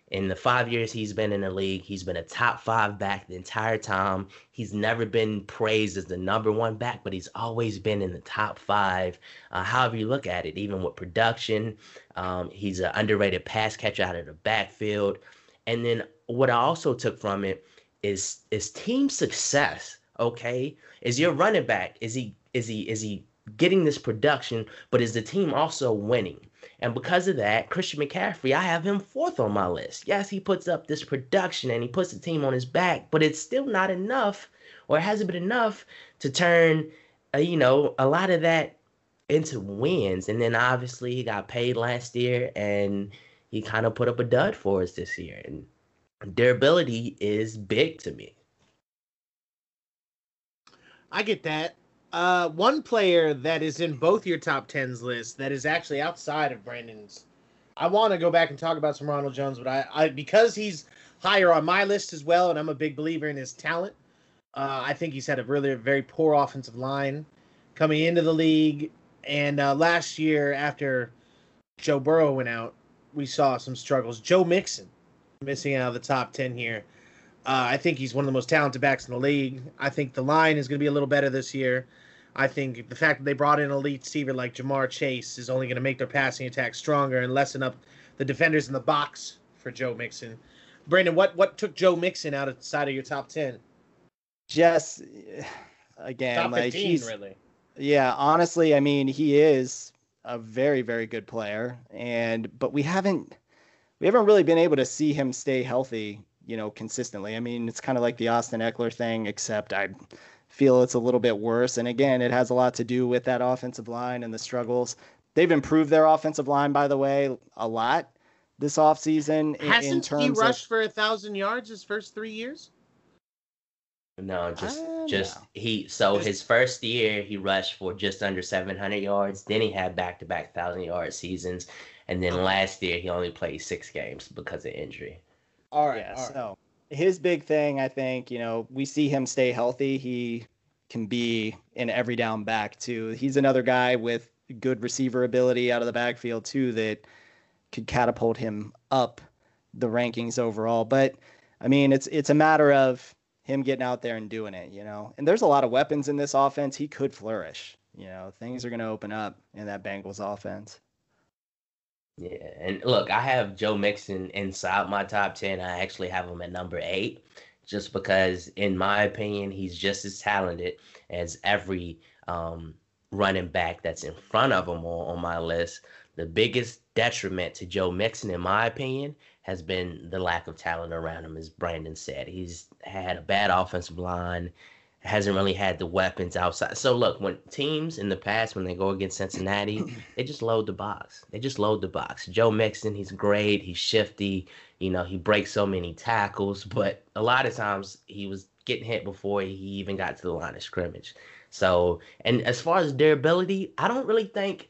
In the 5 years he's been in the league, he's been a top 5 back the entire time. He's never been praised as the number 1 back, but he's always been in the top 5. However you look at it, even with production, he's an underrated pass catcher out of the backfield. And then what I also took from it is team success. Okay, is your running back, is he getting this production, but is the team also winning? And because of that, Christian McCaffrey, I have him 4th on my list. Yes, he puts up this production and he puts the team on his back, but it's still not enough, or it hasn't been enough to turn, a lot of that into wins. And then obviously he got paid last year and he kind of put up a dud for us this year. And durability is big to me. I get that. One player that is in both your top 10s lists that is actually outside of Brandon's. I want to go back and talk about some Ronald Jones, but I because he's higher on my list as well, and I'm a big believer in his talent. I think he's had a really very poor offensive line coming into the league, and last year after Joe Burrow went out, we saw some struggles. Joe Mixon missing out of the top 10 here. I think he's one of the most talented backs in the league. I think the line is going to be a little better this year. I think the fact that they brought in an elite receiver like Jamar Chase is only going to make their passing attack stronger and lessen up the defenders in the box for Joe Mixon. Brandon, what took Joe Mixon outside of your top 10? Just, again, top 15, like he's really. Yeah, honestly, I mean, he is a very, very good player, but we haven't really been able to see him stay healthy, consistently. I mean, it's kind of like the Austin Eckler thing, except I feel it's a little bit worse. And again, it has a lot to do with that offensive line and the struggles. They've improved their offensive line, by the way, a lot this offseason. Hasn't he rushed for 1,000 yards his first 3 years? No, his first year he rushed for just under 700 yards. Then he had back-to-back 1,000-yard seasons, and then last year he only played 6 games because of injury. All right. So his big thing, I think, we see him stay healthy. He can be an every down back too. He's another guy with good receiver ability out of the backfield too that could catapult him up the rankings overall. But I mean, it's a matter of him getting out there and doing it, and there's a lot of weapons in this offense. He could flourish, things are going to open up in that Bengals offense. Yeah, and look, I have Joe Mixon inside my top 10. I actually have him at number 8, just because, in my opinion, he's just as talented as every running back that's in front of him on my list. The biggest detriment to Joe Mixon, in my opinion, has been the lack of talent around him, as Brandon said. He's had a bad offensive line, hasn't really had the weapons outside. So look, when teams in the past, when they go against Cincinnati, they just load the box. Joe Mixon, he's great. He's shifty. He breaks so many tackles, but a lot of times he was getting hit before he even got to the line of scrimmage. So, and as far as durability, I don't really think,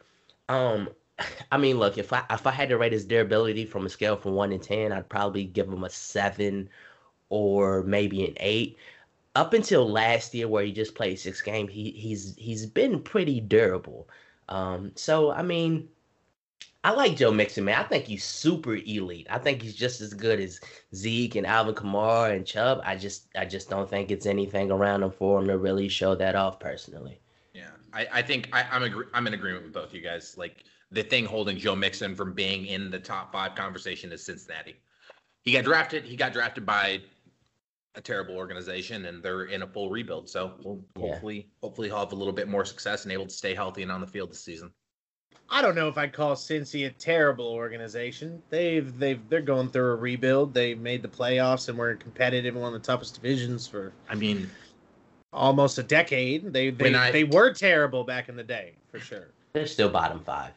look, if I had to rate his durability from a scale from 1 to 10, I'd probably give him a 7 or maybe an 8. Up until last year, where he just played 6 games, he's been pretty durable. So I mean, I like Joe Mixon, man. I think he's super elite. I think he's just as good as Zeke and Alvin Kamara and Chubb. I just don't think it's anything around him for him to really show that off personally. Yeah, I think I'm in agreement with both you guys. Like, the thing holding Joe Mixon from being in the top 5 conversation is Cincinnati. He got drafted by a terrible organization, and they're in a full rebuild. So hopefully he'll have a little bit more success and able to stay healthy and on the field this season. I don't know if I'd call Cincy a terrible organization. They're going through a rebuild. They made the playoffs and were competitive in one of the toughest divisions for almost a decade. They were terrible back in the day, for sure. They're still bottom 5.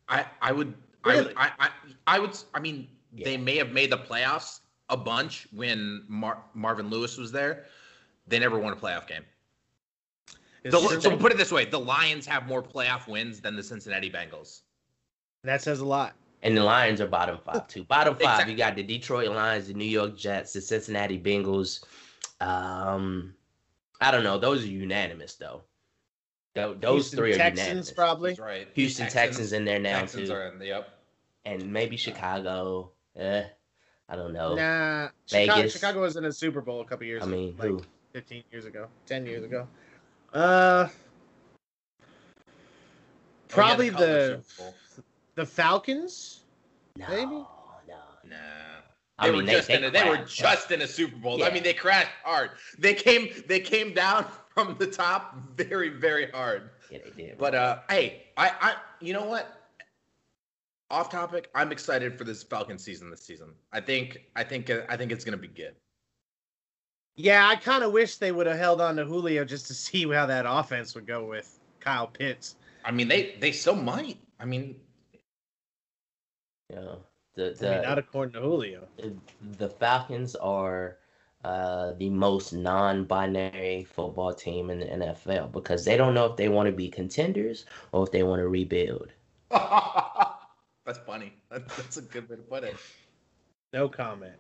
They may have made the playoffs a bunch when Marvin Lewis was there. They never won a playoff game. So put it this way, the Lions have more playoff wins than the Cincinnati Bengals. That says a lot. And the Lions are bottom 5 too. Bottom 5, Exactly. You got the Detroit Lions, the New York Jets, the Cincinnati Bengals. I don't know. Those are unanimous, though. Those Houston 3 are Texans, unanimous. probably. That's right. Houston Texans in there now Texans too. are in the, yep. And maybe Chicago. I don't know. Nah, Vegas. Chicago was in a Super Bowl a couple years I ago. mean, like who? 15 years ago, 10 years ago. Oh, Probably yeah, the Cutler the Super Bowl. Falcons. No, Maybe? no. Nah. I They mean, were just they they were crashed. just in a Super Bowl. Yeah. I mean, they crashed hard. They came down from the top very, very hard. Yeah, they did. But hey, I you know what? Off topic, I'm excited for this Falcons season this season. I think it's gonna be good. Yeah, I kind of wish they would have held on to Julio just to see how that offense would go with Kyle Pitts. I mean, they still might. I mean, Yeah. Not according to Julio. The Falcons are the most non-binary football team in the NFL because they don't know if they want to be contenders or if they want to rebuild. that's funny. That's a good way to put it. No comment.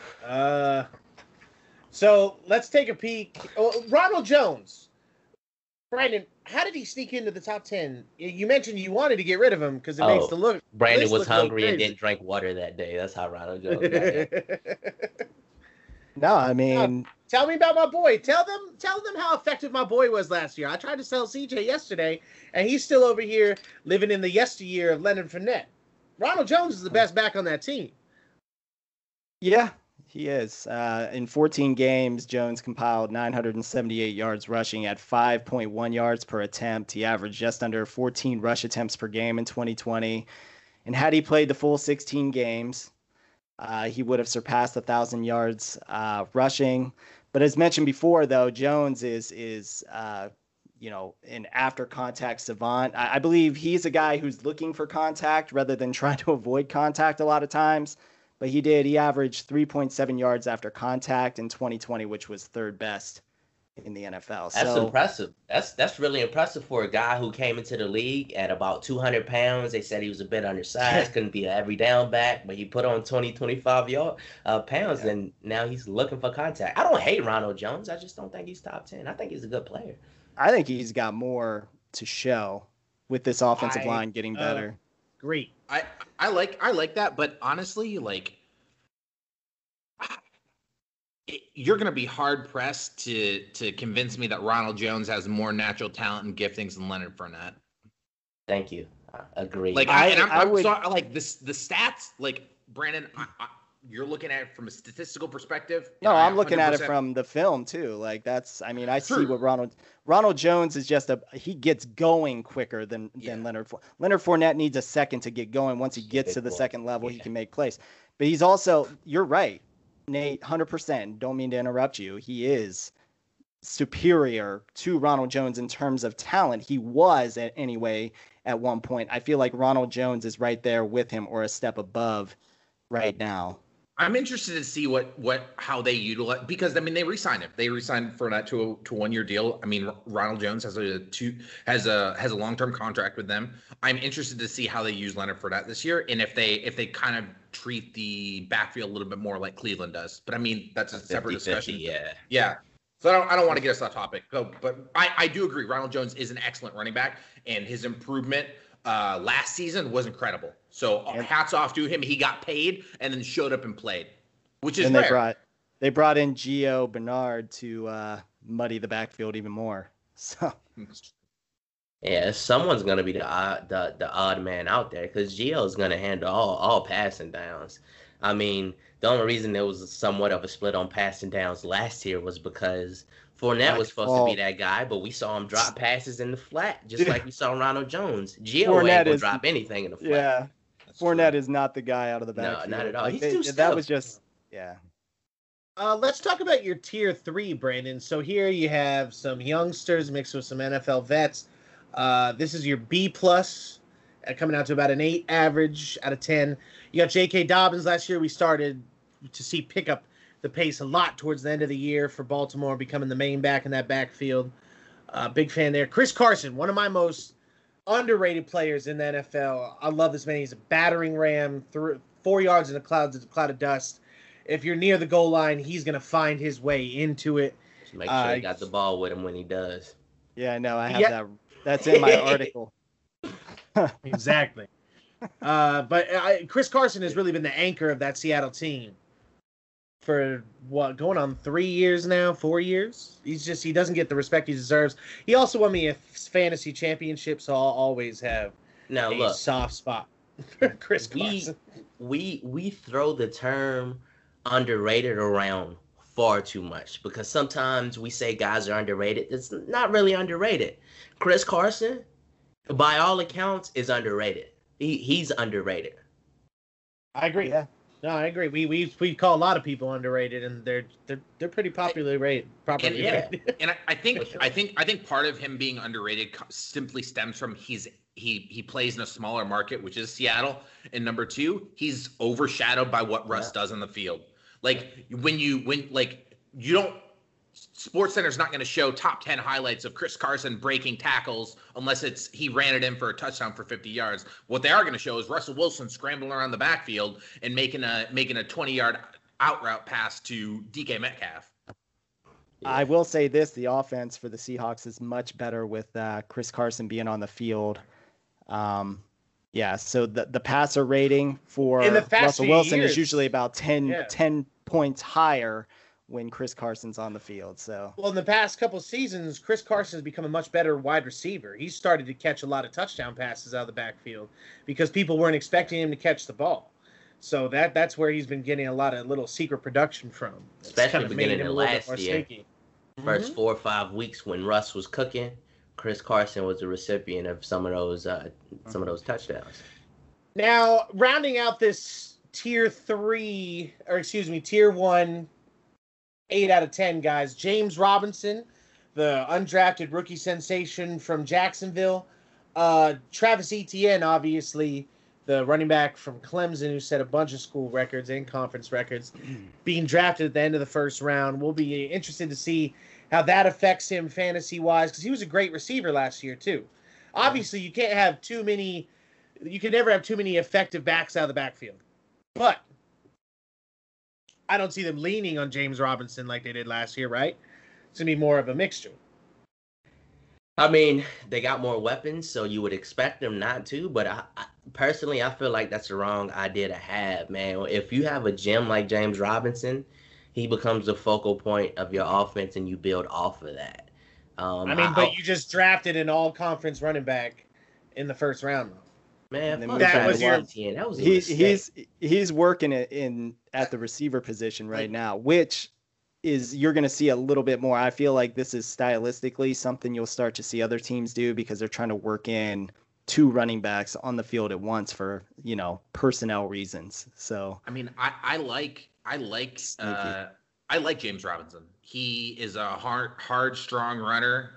So let's take a peek. Oh, Ronald Jones. Brandon, how did he sneak into the top 10? You mentioned you wanted to get rid of him because it makes the look. Brandon list was look a little hungry and crazy. didn't drink water that day. That's how Ronald Jones got it. No, I mean, Tell me about my boy. Tell them how effective my boy was last year. I tried to sell CJ yesterday, and he's still over here living in the yesteryear of Leonard Fournette. Ronald Jones is the best back on that team. yeah, he is. In 14 games, Jones compiled 978 yards rushing at 5.1 yards per attempt. He averaged just under 14 rush attempts per game in 2020. And had he played the full 16 games, he would have surpassed 1,000 yards rushing. But as mentioned before, though, Jones is an after contact savant. I believe he's a guy who's looking for contact rather than trying to avoid contact a lot of times. But he averaged 3.7 yards after contact in 2020, which was third best in the NFL. That's impressive. That's really impressive for a guy who came into the league at about 200 pounds. They said he was a bit undersized, couldn't be an every down back, but he put on 25 pounds, and now he's looking for contact. I don't hate Ronald Jones. I just don't think he's top 10. I think he's a good player. I think he's got more to show with this offensive line getting better. Great. I like that, but honestly, like you're gonna be hard pressed to convince me that Ronald Jones has more natural talent and giftings than Leonard Fournette. Thank you. Agree. Like I'm sorry, like the stats, like Brandon, you're looking at it from a statistical perspective. No, and I I'm looking at it 100% from the film too. Like I see True. what Ronald Jones is he gets going quicker than Leonard Fournette. Leonard Fournette needs a second to get going. Once he gets to the second level, he can make plays. But he's also, you're right, Nate, 100%. Don't mean to interrupt you. He is superior to Ronald Jones in terms of talent. He was anyway at one point. I feel like Ronald Jones is right there with him or a step above right now. I'm interested to see how they utilize, because I mean they re-signed him. They re-signed Fournette to a 1-year deal. I mean Ronald Jones has a long-term contract with them. I'm interested to see how they use Leonard Fournette this year, and if they kind of treat the backfield a little bit more like Cleveland does. But I mean that's a separate discussion. Yeah. So I don't want to get us off topic. But I do agree. Ronald Jones is an excellent running back, and his improvement last season was incredible. So hats off to him. He got paid and then showed up and played, which is rare. They brought in Gio Bernard to muddy the backfield even more. So yeah, someone's gonna be the odd man out there because Gio's gonna handle all passing downs. I mean, the only reason there was somewhat of a split on passing downs last year was because Fournette was supposed to be that guy, but we saw him drop passes in the flat, just like we saw Ronald Jones. Gio ain't gonna drop anything in the flat. Yeah, Fournette is not the guy out of the backfield. No, not at all. Like He's too stiff. That was just, yeah. Let's talk about your tier 3, Brandon. So here you have some youngsters mixed with some NFL vets. This is your B+, coming out to about an 8 average out of 10. You got J.K. Dobbins last year. We started to see pick up the pace a lot towards the end of the year for Baltimore, becoming the main back in that backfield. Big fan there. Chris Carson, one of my most underrated players in the NFL. I love this man. He's a battering ram, 4 yards in a cloud of dust. If you're near the goal line, he's going to find his way into it. Just make sure he got the ball with him when he does. Yeah, no, I have that. That's in my article. Exactly. But Chris Carson has really been the anchor of that Seattle team. for what, going on 3 years now, 4 years. He doesn't get the respect he deserves. He also won me a fantasy championship, so I'll always have a soft spot for Chris Carson. We throw the term underrated around far too much because sometimes we say guys are underrated. It's not really underrated. Chris Carson, by all accounts, is underrated. He's underrated. I agree. Yeah. No, I agree. We call a lot of people underrated, and they're pretty popularly rated. And I think part of him being underrated simply stems from he plays in a smaller market, which is Seattle, and number two, he's overshadowed by what Russ does on the field. Like SportsCenter's not going to show top 10 highlights of Chris Carson breaking tackles unless he ran it in for a touchdown for 50 yards. What they are going to show is Russell Wilson scrambling around the backfield and making a 20-yard out route pass to DK Metcalf. I will say this: the offense for the Seahawks is much better with Chris Carson being on the field. So the passer rating for Russell Wilson is usually about 10 points higher when Chris Carson's on the field. So, well, in the past couple of seasons, Chris Carson has become a much better wide receiver. He's started to catch a lot of touchdown passes out of the backfield because people weren't expecting him to catch the ball. So that's where he's been getting a lot of little secret production from. Especially beginning of last year. First 4 or 5 weeks when Russ was cooking, Chris Carson was the recipient of some of those touchdowns. Now, rounding out this tier 1, 8 out of 10 guys, James Robinson, the undrafted rookie sensation from Jacksonville. Travis Etienne, obviously, the running back from Clemson who set a bunch of school records and conference records, being drafted at the end of the first round. We'll be interested to see how that affects him fantasy-wise because he was a great receiver last year, too. Obviously, you can never have too many effective backs out of the backfield. But I don't see them leaning on James Robinson like they did last year, right? It's going to be more of a mixture. I mean, they got more weapons, so you would expect them not to. But I personally feel like that's the wrong idea to have, man. If you have a gem like James Robinson, he becomes the focal point of your offense, and you build off of that. But you just drafted an all-conference running back in the first round, though. Man, he's working it at the receiver position right now, which is you're going to see a little bit more. I feel like this is stylistically something you'll start to see other teams do because they're trying to work in 2 running backs on the field at once for, personnel reasons. So, I mean, I like James Robinson. He is a hard, strong runner.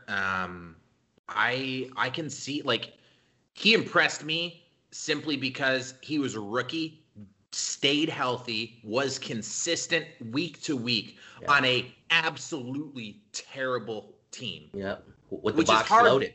I can see, he impressed me simply because he was a rookie, stayed healthy, was consistent week to week on a absolutely terrible team. Yeah, with the box loaded.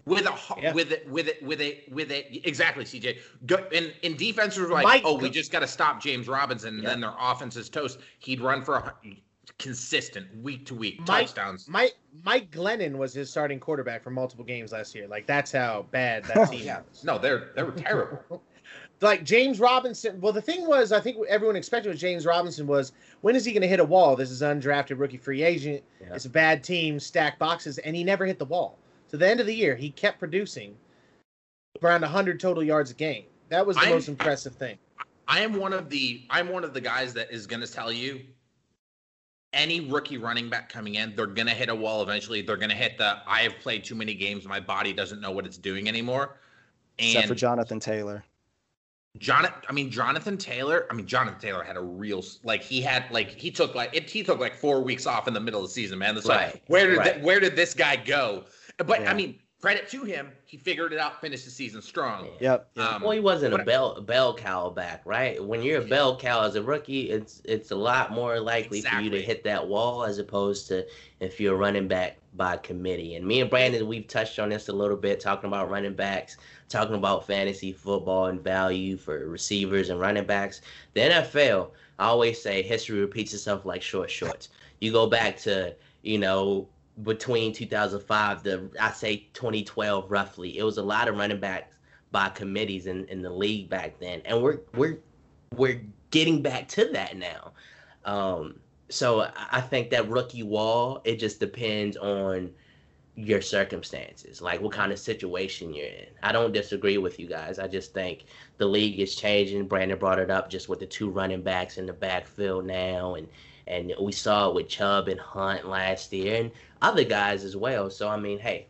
Exactly, CJ. And defenses were like, we just got to stop James Robinson, and then their offense is toast. He'd run for consistent week to week touchdowns. Mike Glennon was his starting quarterback for multiple games last year. That's how bad that team was. No, they were terrible. James Robinson. Well, the thing was, I think everyone expected with James Robinson was, when is he going to hit a wall? This is undrafted rookie free agent. Yeah. It's a bad team, stack boxes, and he never hit the wall. To the end of the year, he kept producing around 100 total yards a game. That was the most impressive thing. I'm one of the guys that is going to tell you, any rookie running back coming in, they're going to hit a wall eventually. They're going to hit I have played too many games. My body doesn't know what it's doing anymore. Except for Jonathan Taylor. Jonathan Taylor had a real, he took 4 weeks off in the middle of the season, man. It's where did this guy go? But credit to him, he figured it out, finished the season strong. Yep. Well, he wasn't a bell cow back, right? When you're a bell cow as a rookie, it's a lot more likely for you to hit that wall as opposed to if you're running back by committee. And me and Brandon, we've touched on this a little bit, talking about running backs, talking about fantasy football and value for receivers and running backs. The NFL, I always say history repeats itself like short shorts. You go back to, between 2005 to, I say 2012 roughly, it was a lot of running backs by committees in the league back then, and we're getting back to that now. So I think that rookie wall, it just depends on your circumstances, like what kind of situation you're in. I don't disagree with you guys. I just think the league is changing. Brandon brought it up just with the 2 running backs in the backfield now, and we saw it with Chubb and Hunt last year and other guys as well. So I mean, hey.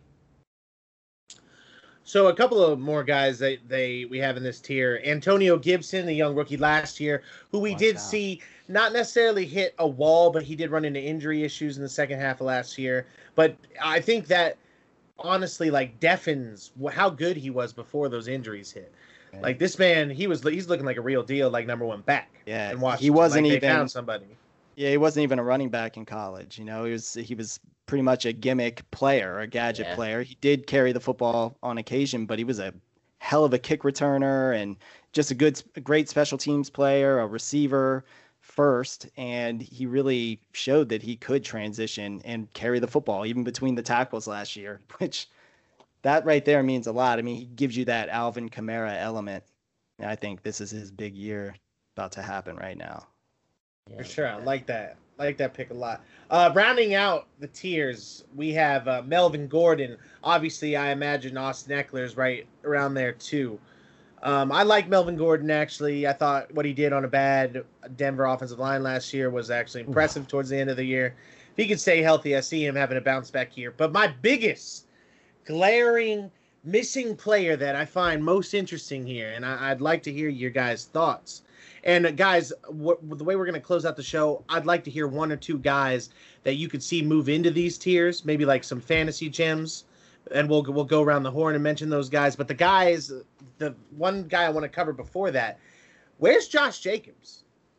So a couple of more guys that we have in this tier. Antonio Gibson, the young rookie last year, who we did see not necessarily hit a wall, but he did run into injury issues in the second half of last year. But I think that honestly, like, deafens how good he was before those injuries hit. Yeah. Like, this man, he's looking like a real deal, like number 1 back. Yeah, in Washington. He wasn't like even found somebody. Yeah, he wasn't even a running back in college. You know, he was pretty much a gimmick player, a gadget player. He did carry the football on occasion, but he was a hell of a kick returner and just a great special teams player, a receiver first, and he really showed that he could transition and carry the football even between the tackles last year, which that right there means a lot. I mean, he gives you that Alvin Kamara element. And I think this is his big year about to happen right now. Yeah, for sure. I like that. I like that pick a lot. Rounding out the tiers, we have Melvin Gordon. Obviously, I imagine Austin Eckler's right around there too. I like Melvin Gordon, actually. I thought what he did on a bad Denver offensive line last year was actually impressive towards the end of the year. If he could stay healthy, I see him having a bounce back year. But my biggest glaring missing player that I find most interesting here, and I'd like to hear your guys' thoughts. And guys, the way we're going to close out the show, I'd like to hear 1 or 2 guys that you could see move into these tiers, maybe like some fantasy gems, and we'll go around the horn and mention those guys. But the one guy I want to cover before that, where's Josh Jacobs?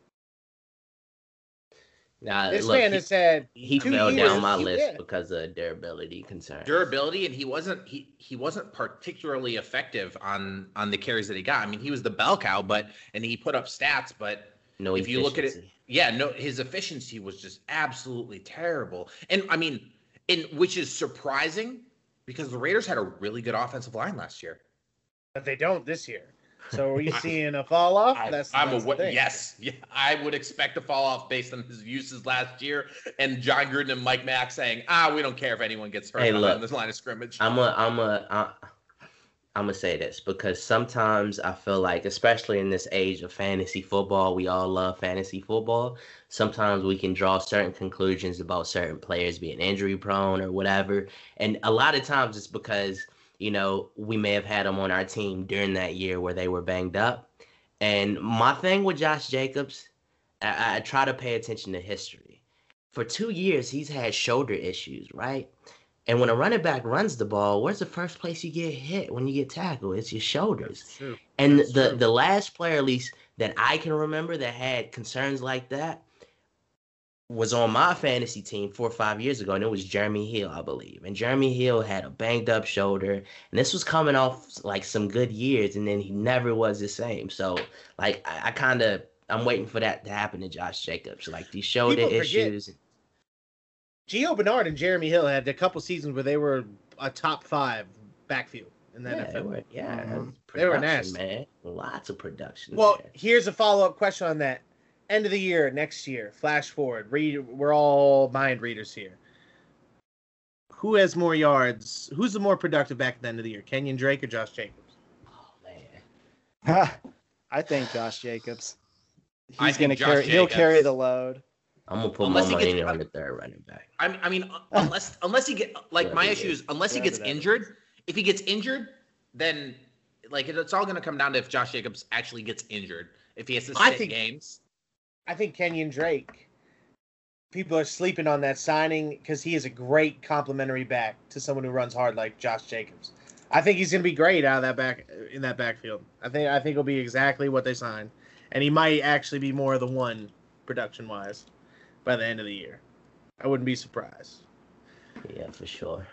Now, this man has said he fell down my list because of durability concerns. Durability, and he wasn't particularly effective on the carries that he got. I mean, he was the bell cow, and he put up stats, but no, if you look at it, his efficiency was just absolutely terrible. And I mean, which is surprising because the Raiders had a really good offensive line last year, but they don't this year. So are you seeing a fall off? Yes. Yeah, I would expect a fall off based on his uses last year, and John Gruden and Mike Mack saying, we don't care if anyone gets hurt on this line of scrimmage. I'm gonna say this because sometimes I feel like, especially in this age of fantasy football, we all love fantasy football. Sometimes we can draw certain conclusions about certain players being injury prone or whatever, and a lot of times it's because, you know, we may have had them on our team during that year where they were banged up. And my thing with Josh Jacobs, I try to pay attention to history. For 2 years, he's had shoulder issues, right? And when a running back runs the ball, where's the first place you get hit when you get tackled? It's your shoulders. That's true. And the last player, at least that I can remember, that had concerns like that was on my fantasy team 4 or 5 years ago, and it was Jeremy Hill, I believe. And Jeremy Hill had a banged up shoulder, and this was coming off like some good years, and then he never was the same. So, like, I'm waiting for that to happen to Josh Jacobs, like these shoulder issues. Gio Bernard and Jeremy Hill had a couple seasons where they were a top 5 backfield in the NFL. They were nasty, man. Lots of production. Well, here's a follow-up question on that. End of the year, next year, flash forward. We're all mind readers here. Who has more yards? Who's the more productive back at the end of the year? Kenyon Drake or Josh Jacobs? Oh, man. I think Josh Jacobs. He's going to carry. He'll carry the load. I'm gonna put my money on the third running back. I mean, unless he get my issue is unless he gets injured. If he gets injured, then like it's all gonna come down to if Josh Jacobs actually gets injured. If he has to sit games. I think Kenyon Drake. People are sleeping on that signing because he is a great complementary back to someone who runs hard like Josh Jacobs. I think he's gonna be great out of that backfield. I think he'll be exactly what they signed, and he might actually be more of the one production wise by the end of the year. I wouldn't be surprised. Yeah, for sure.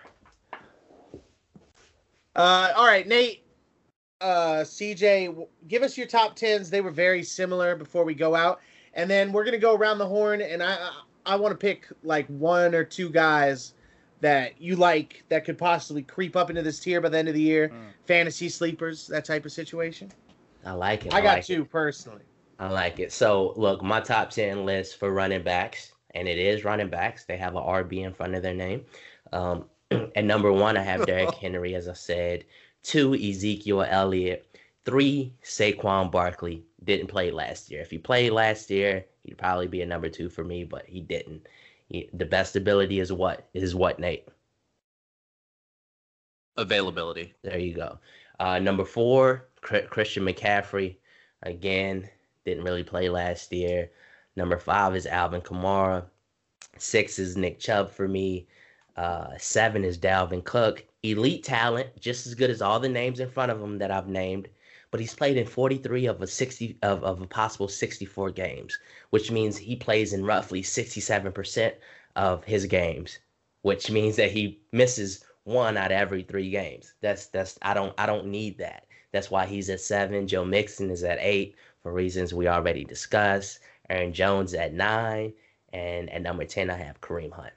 All right, Nate, CJ, give us your top 10s. They were very similar before we go out. And then we're going to go around the horn, and I want to pick like 1 or 2 guys that you like that could possibly creep up into this tier by the end of the year. Fantasy sleepers, that type of situation. I like it. I got 2 personally. I like it. So, look, my top 10 list for running backs, and it is running backs. They have a RB in front of their name. And number 1, I have Derrick Henry, as I said. 2, Ezekiel Elliott. 3, Saquon Barkley. Didn't play last year. If he played last year, he'd probably be a number 2 for me, but he didn't. The best ability is what? Nate? Availability. There you go. Number 4, Christian McCaffrey. Again, didn't really play last year. Number 5 is Alvin Kamara. 6 is Nick Chubb for me. 7 is Dalvin Cook. Elite talent, just as good as all the names in front of him that I've named. But he's played in 43 of a possible 64 games, which means he plays in roughly 67% of his games, which means that he misses 1 out of every 3 games. I don't need that. That's why he's at 7. Joe Mixon is at 8 for reasons we already discussed. Aaron Jones at 9, and at number 10 I have Kareem Hunt.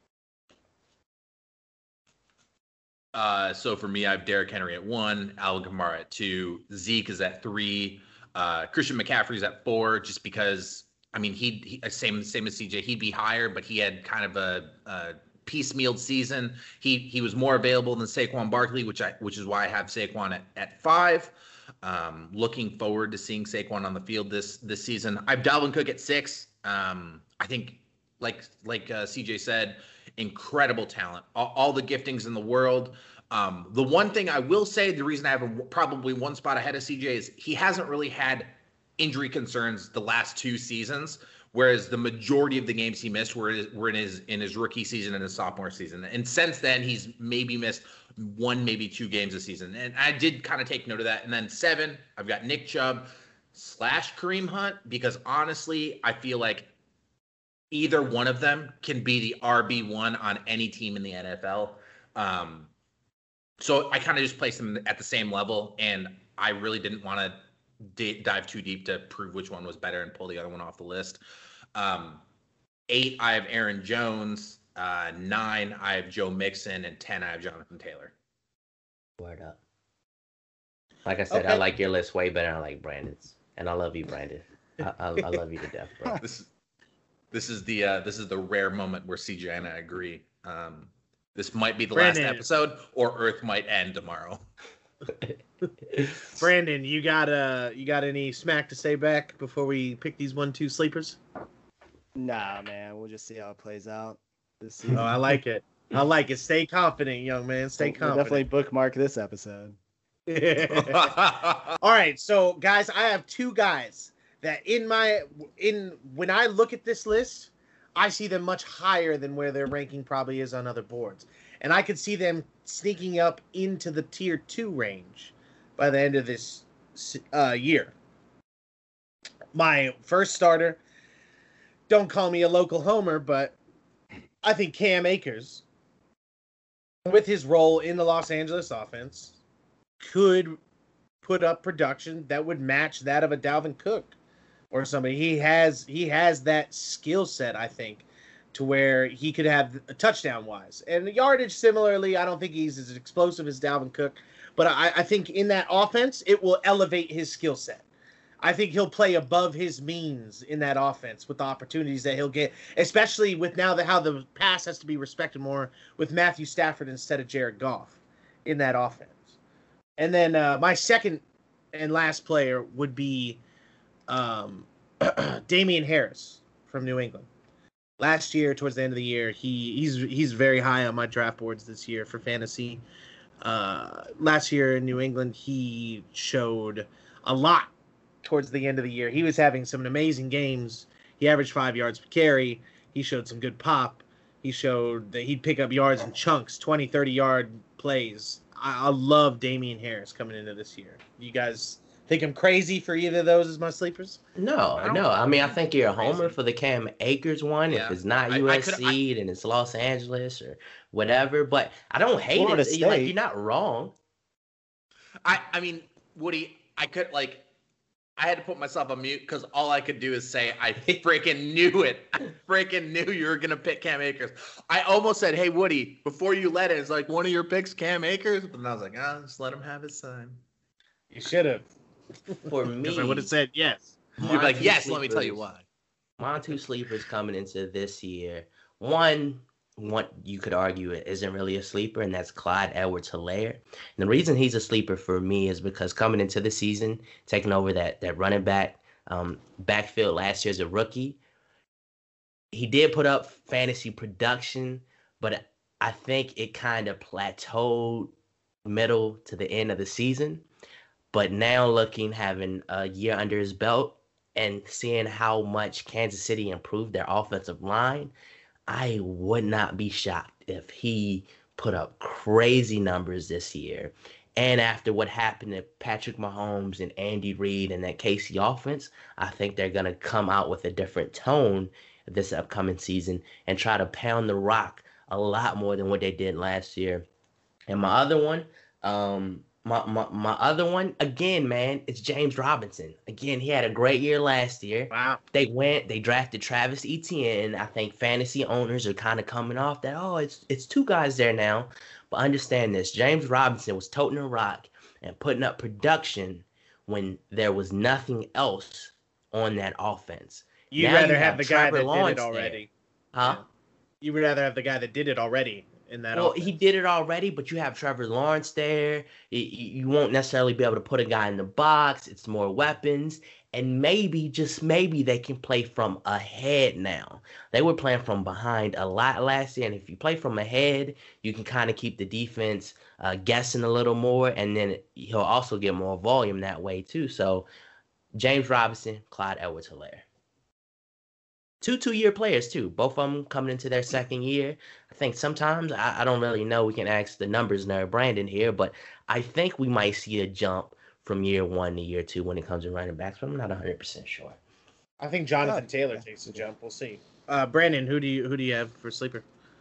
So for me, I have Derrick Henry at 1, Alvin Kamara at 2, Zeke is at 3, Christian McCaffrey's at 4, just because, I mean, he same as CJ, he'd be higher, but he had kind of a piecemealed season. He was more available than Saquon Barkley, which is why I have Saquon at 5. Looking forward to seeing Saquon on the field this season. I have Dalvin Cook at 6. I think, like CJ said, incredible talent, all the giftings in the world. The one thing I will say, the reason I have him probably 1 spot ahead of CJ is he hasn't really had injury concerns the last 2 seasons, whereas the majority of the games he missed were in his rookie season and his sophomore season. And since then, he's maybe missed 1, maybe 2 games a season. And I did kind of take note of that. And then 7, I've got Nick Chubb / Kareem Hunt, because honestly, I feel like either one of them can be the RB1 on any team in the NFL. So I kind of just placed them at the same level, and I really didn't want to dive too deep to prove which one was better and pull the other one off the list. 8, I have Aaron Jones. 9, I have Joe Mixon, and 10, I have Jonathan Taylor. Word up. Like I said, okay. I like your list way better than I like Brandon's, and I love you, Brandon. I love you to death, bro. This is the rare moment where CJ and I agree. This might be the last episode, or Earth might end tomorrow. Brandon, you got any smack to say back before we pick these 1-2 sleepers? Nah, man. We'll just see how it plays out this season. Oh, I like it. I like it. Stay confident, young man. Stay confident. We'll definitely bookmark this episode. All right, so guys, I have 2 guys that when I look at this list, I see them much higher than where their ranking probably is on other boards. And I could see them sneaking up into the tier 2 range by the end of this year. My first starter, don't call me a local homer, but I think Cam Akers, with his role in the Los Angeles offense, could put up production that would match that of a Dalvin Cook or somebody. He has that skill set, I think, to where he could have a touchdown-wise. And the yardage, similarly, I don't think he's as explosive as Dalvin Cook, but I think in that offense, it will elevate his skill set. I think he'll play above his means in that offense with the opportunities that he'll get, especially with now how the pass has to be respected more with Matthew Stafford instead of Jared Goff in that offense. And then my second and last player would be Damian Harris from New England. Last year, towards the end of the year, he's very high on my draft boards this year for fantasy. Last year in New England, he showed a lot towards the end of the year. He was having some amazing games. He averaged 5 yards per carry. He showed some good pop. He showed that he'd pick up yards in chunks, 20, 30-yard plays. I love Damian Harris coming into this year. You guys think I'm crazy for either of those as my sleepers? No. I mean, I think you're a homer for the Cam Akers one. Yeah. If it's not USC and it's Los Angeles or whatever, but I don't hate Florida it. State. Like, you're not wrong. I mean, Woody, I had to put myself on mute because all I could do is say, I freaking knew it. I freaking knew you were going to pick Cam Akers. I almost said, hey, Woody, before you let it, it's like one of your picks, Cam Akers. But then I was like, just let him have his time. You should have. For me. Because I would have said yes. You'd be like, yes, let me tell you why. My two sleepers coming into this year. One you could argue it isn't really a sleeper, and that's Clyde Edwards-Helaire. And the reason he's a sleeper for me is because coming into the season, taking over that running back backfield last year as a rookie, he did put up fantasy production, but I think it kind of plateaued middle to the end of the season. But now having a year under his belt and seeing how much Kansas City improved their offensive line, I would not be shocked if he put up crazy numbers this year. And after what happened to Patrick Mahomes and Andy Reid and that KC offense, I think they're going to come out with a different tone this upcoming season and try to pound the rock a lot more than what they did last year. And my other one, my other one, again, man, it's James Robinson. Again, he had a great year last year. Wow. They drafted Travis Etienne. I think fantasy owners are kind of coming off that, it's two guys there now. But understand this, James Robinson was toting a rock and putting up production when there was nothing else on that offense. You'd rather have the guy that did it already. Huh? Yeah. You would rather have the guy that did it already in that offense. He did it already, but you have Trevor Lawrence there. You won't necessarily be able to put a guy in the box. It's more weapons. And maybe, just maybe, they can play from ahead now. They were playing from behind a lot last year. And if you play from ahead, you can kind of keep the defense guessing a little more. And then he'll also get more volume that way, too. So, James Robinson, Clyde Edwards-Helaire. Two-year players, too. Both of them coming into their second year. I think sometimes, I don't really know. We can ask the numbers nerd Brandon here, but I think we might see a jump from year 1 to year 2 when it comes to running backs, but I'm not 100% sure. I think Jonathan Taylor takes a jump. We'll see. Brandon, who do you have for sleeper?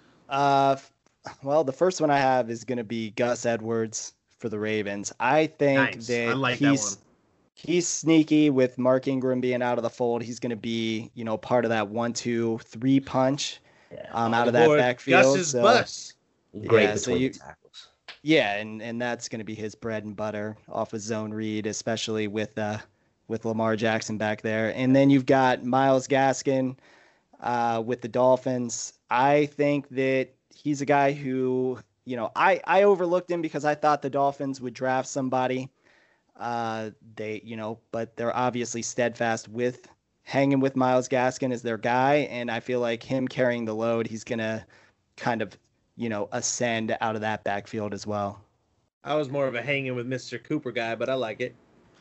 Well, the first one I have is going to be Gus Edwards for the Ravens. I think that I like that one. He's sneaky with Mark Ingram being out of the fold. He's going to be, part of that 1-2-3 punch out of that backfield. Gus's bus. Great between tackles. Yeah, and that's going to be his bread and butter off of zone read, especially with Lamar Jackson back there. And then you've got Myles Gaskin with the Dolphins. I think that he's a guy who, I overlooked him because I thought the Dolphins would draft somebody. But they're obviously steadfast with hanging with Myles Gaskin as their guy. And I feel like him carrying the load, he's going to kind of, ascend out of that backfield as well. I was more of a hanging with Mr. Cooper guy, but I like it.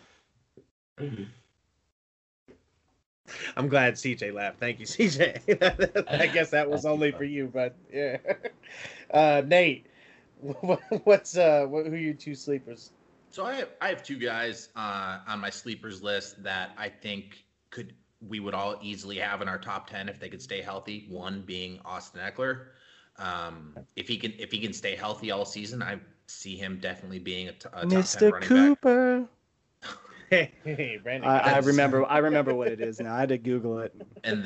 I'm glad CJ laughed. Thank you, CJ. I guess that was only for you, but yeah. Nate, who are your two sleepers? So I have two guys on my sleepers list that I think we would all easily have in our top 10 if they could stay healthy. One being Austin Eckler. If he can stay healthy all season, I see him definitely being a top 10 running Cooper. back. Hey, Brandon. I remember what it is now. I had to Google it. And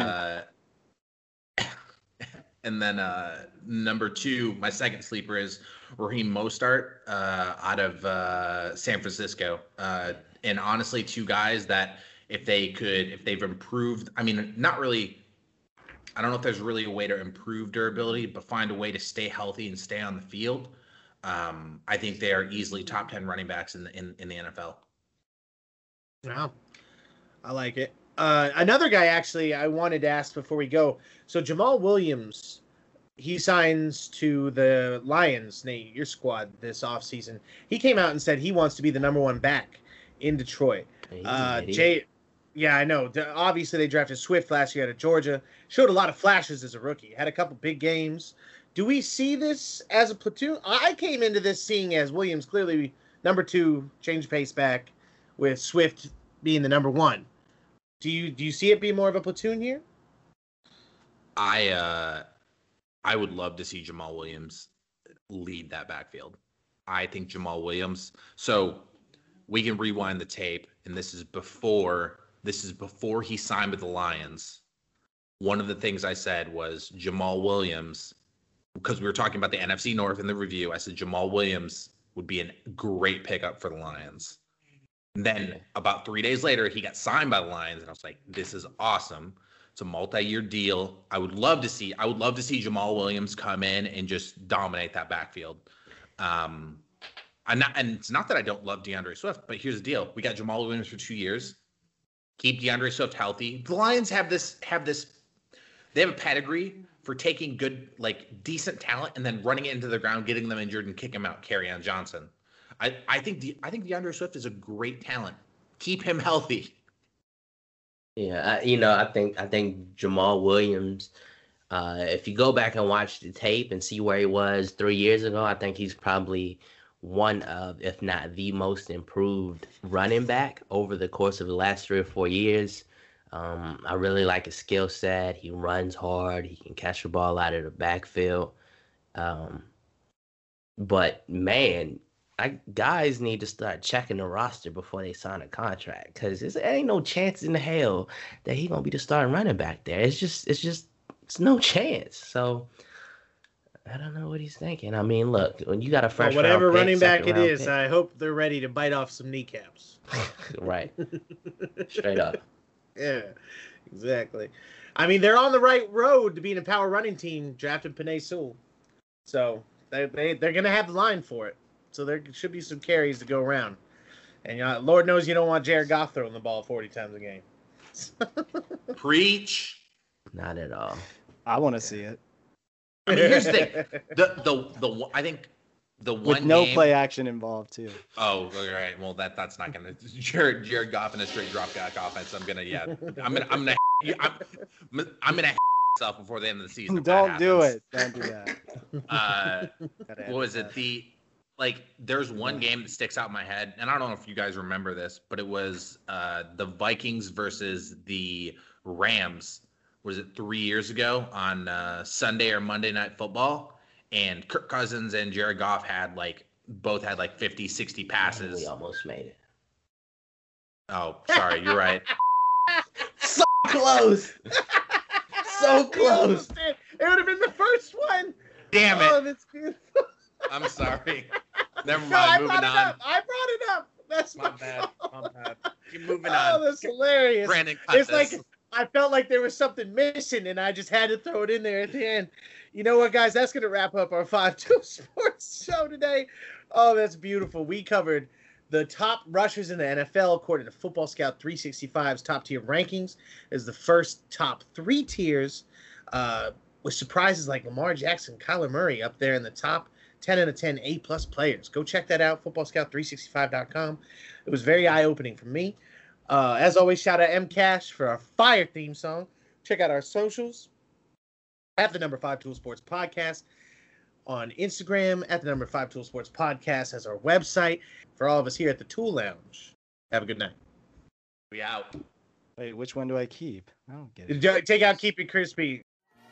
then number two, my second sleeper is Raheem Mostert out of San Francisco. And honestly, two guys that if they've improved, I mean, not really. I don't know if there's really a way to improve durability, but find a way to stay healthy and stay on the field. I think they are easily top 10 running backs in the NFL. Wow. I like it. Another guy, actually, I wanted to ask before we go. So Jamal Williams, he signs to the Lions, Nate, your squad, this offseason. He came out and said he wants to be the number one back in Detroit. Yeah, I know. Obviously, they drafted Swift last year out of Georgia. Showed a lot of flashes as a rookie. Had a couple big games. Do we see this as a platoon? I came into this seeing as Williams clearly number 2, change pace back, with Swift being the number 1. Do you see it being more of a platoon here? I would love to see Jamal Williams lead that backfield. I think Jamal Williams. So we can rewind the tape, and this is before he signed with the Lions. One of the things I said was Jamal Williams, because we were talking about the NFC North in the review. I said Jamal Williams would be a great pickup for the Lions. And then about 3 days later, he got signed by the Lions, and I was like, this is awesome. It's a multi-year deal. I would love to see Jamal Williams come in and just dominate that backfield. And it's not that I don't love DeAndre Swift, but here's the deal: we got Jamal Williams for 2 years. Keep DeAndre Swift healthy. The Lions have they have a pedigree for taking good, like decent talent and then running it into the ground, getting them injured, and kicking them out. Kerryon Johnson. I think DeAndre Swift is a great talent. Keep him healthy. Yeah, I think Jamal Williams. If you go back and watch the tape and see where he was 3 years ago, I think he's probably one of, if not the most improved running back over the course of the last 3 or 4 years. I really like his skill set. He runs hard. He can catch the ball out of the backfield. But man, guys need to start checking the roster before they sign a contract, because there ain't no chance in hell that he gonna be the starting running back there. It's no chance. So I don't know what he's thinking. I mean, look, when you got a fresh whatever round pick, running back it round is, pick. I hope they're ready to bite off some kneecaps. Right, straight up. Yeah, exactly. I mean, they're on the right road to being a power running team, drafting Penei Sewell. So they're going to have the line for it. So there should be some carries to go around. And Lord knows you don't want Jared Goff throwing the ball 40 times a game. Preach. Not at all. I want to see it. I mean, here's the thing. I think the one With no game, play action involved, too. Oh, all right. Well, that's not gonna Jared Goff in a straight drop back offense. I'm gonna myself before the end of the season. if that Don't do happens. it. Don't do that. What was it? There's one game that sticks out in my head, and I don't know if you guys remember this, but it was the Vikings versus the Rams. Was it 3 years ago on Sunday or Monday Night Football? And Kirk Cousins and Jared Goff both had 50, 60 passes. We almost made it. Oh, sorry, you're right. So close. So close. It would have been the first one. Damn it. Oh, that's beautiful. I'm sorry. Never No, I mind. brought Moving it on. up. I brought it up. That's My my bad. fault. My bad. Keep moving Oh, on. that's hilarious. Brandon, cut It's this. like I felt like there was something missing, and I just had to throw it in there at the end. You know what, guys? That's going to wrap up our 5-2 Sports show today. Oh, that's beautiful. We covered the top rushers in the NFL according to Football Scout 365's top tier rankings. Is the first top 3 tiers, with surprises like Lamar Jackson, Kyler Murray up there in the top 10 out of 10 A-plus players. Go check that out, footballscout365.com. It was very eye-opening for me. As always, shout out M-Cash for our fire theme song. Check out our socials at the number 5 Tool Sports Podcast on Instagram, at the number 5 Tool Sports Podcast as our website. For all of us here at the Tool Lounge, have a good night. We out. Wait, which one do I keep? I don't get it. Take out Keep It Crispy.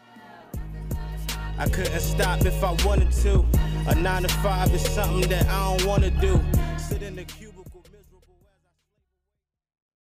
I couldn't stop if I wanted to. A 9 to 5 is something that I don't want to do. Sit in the cubicle.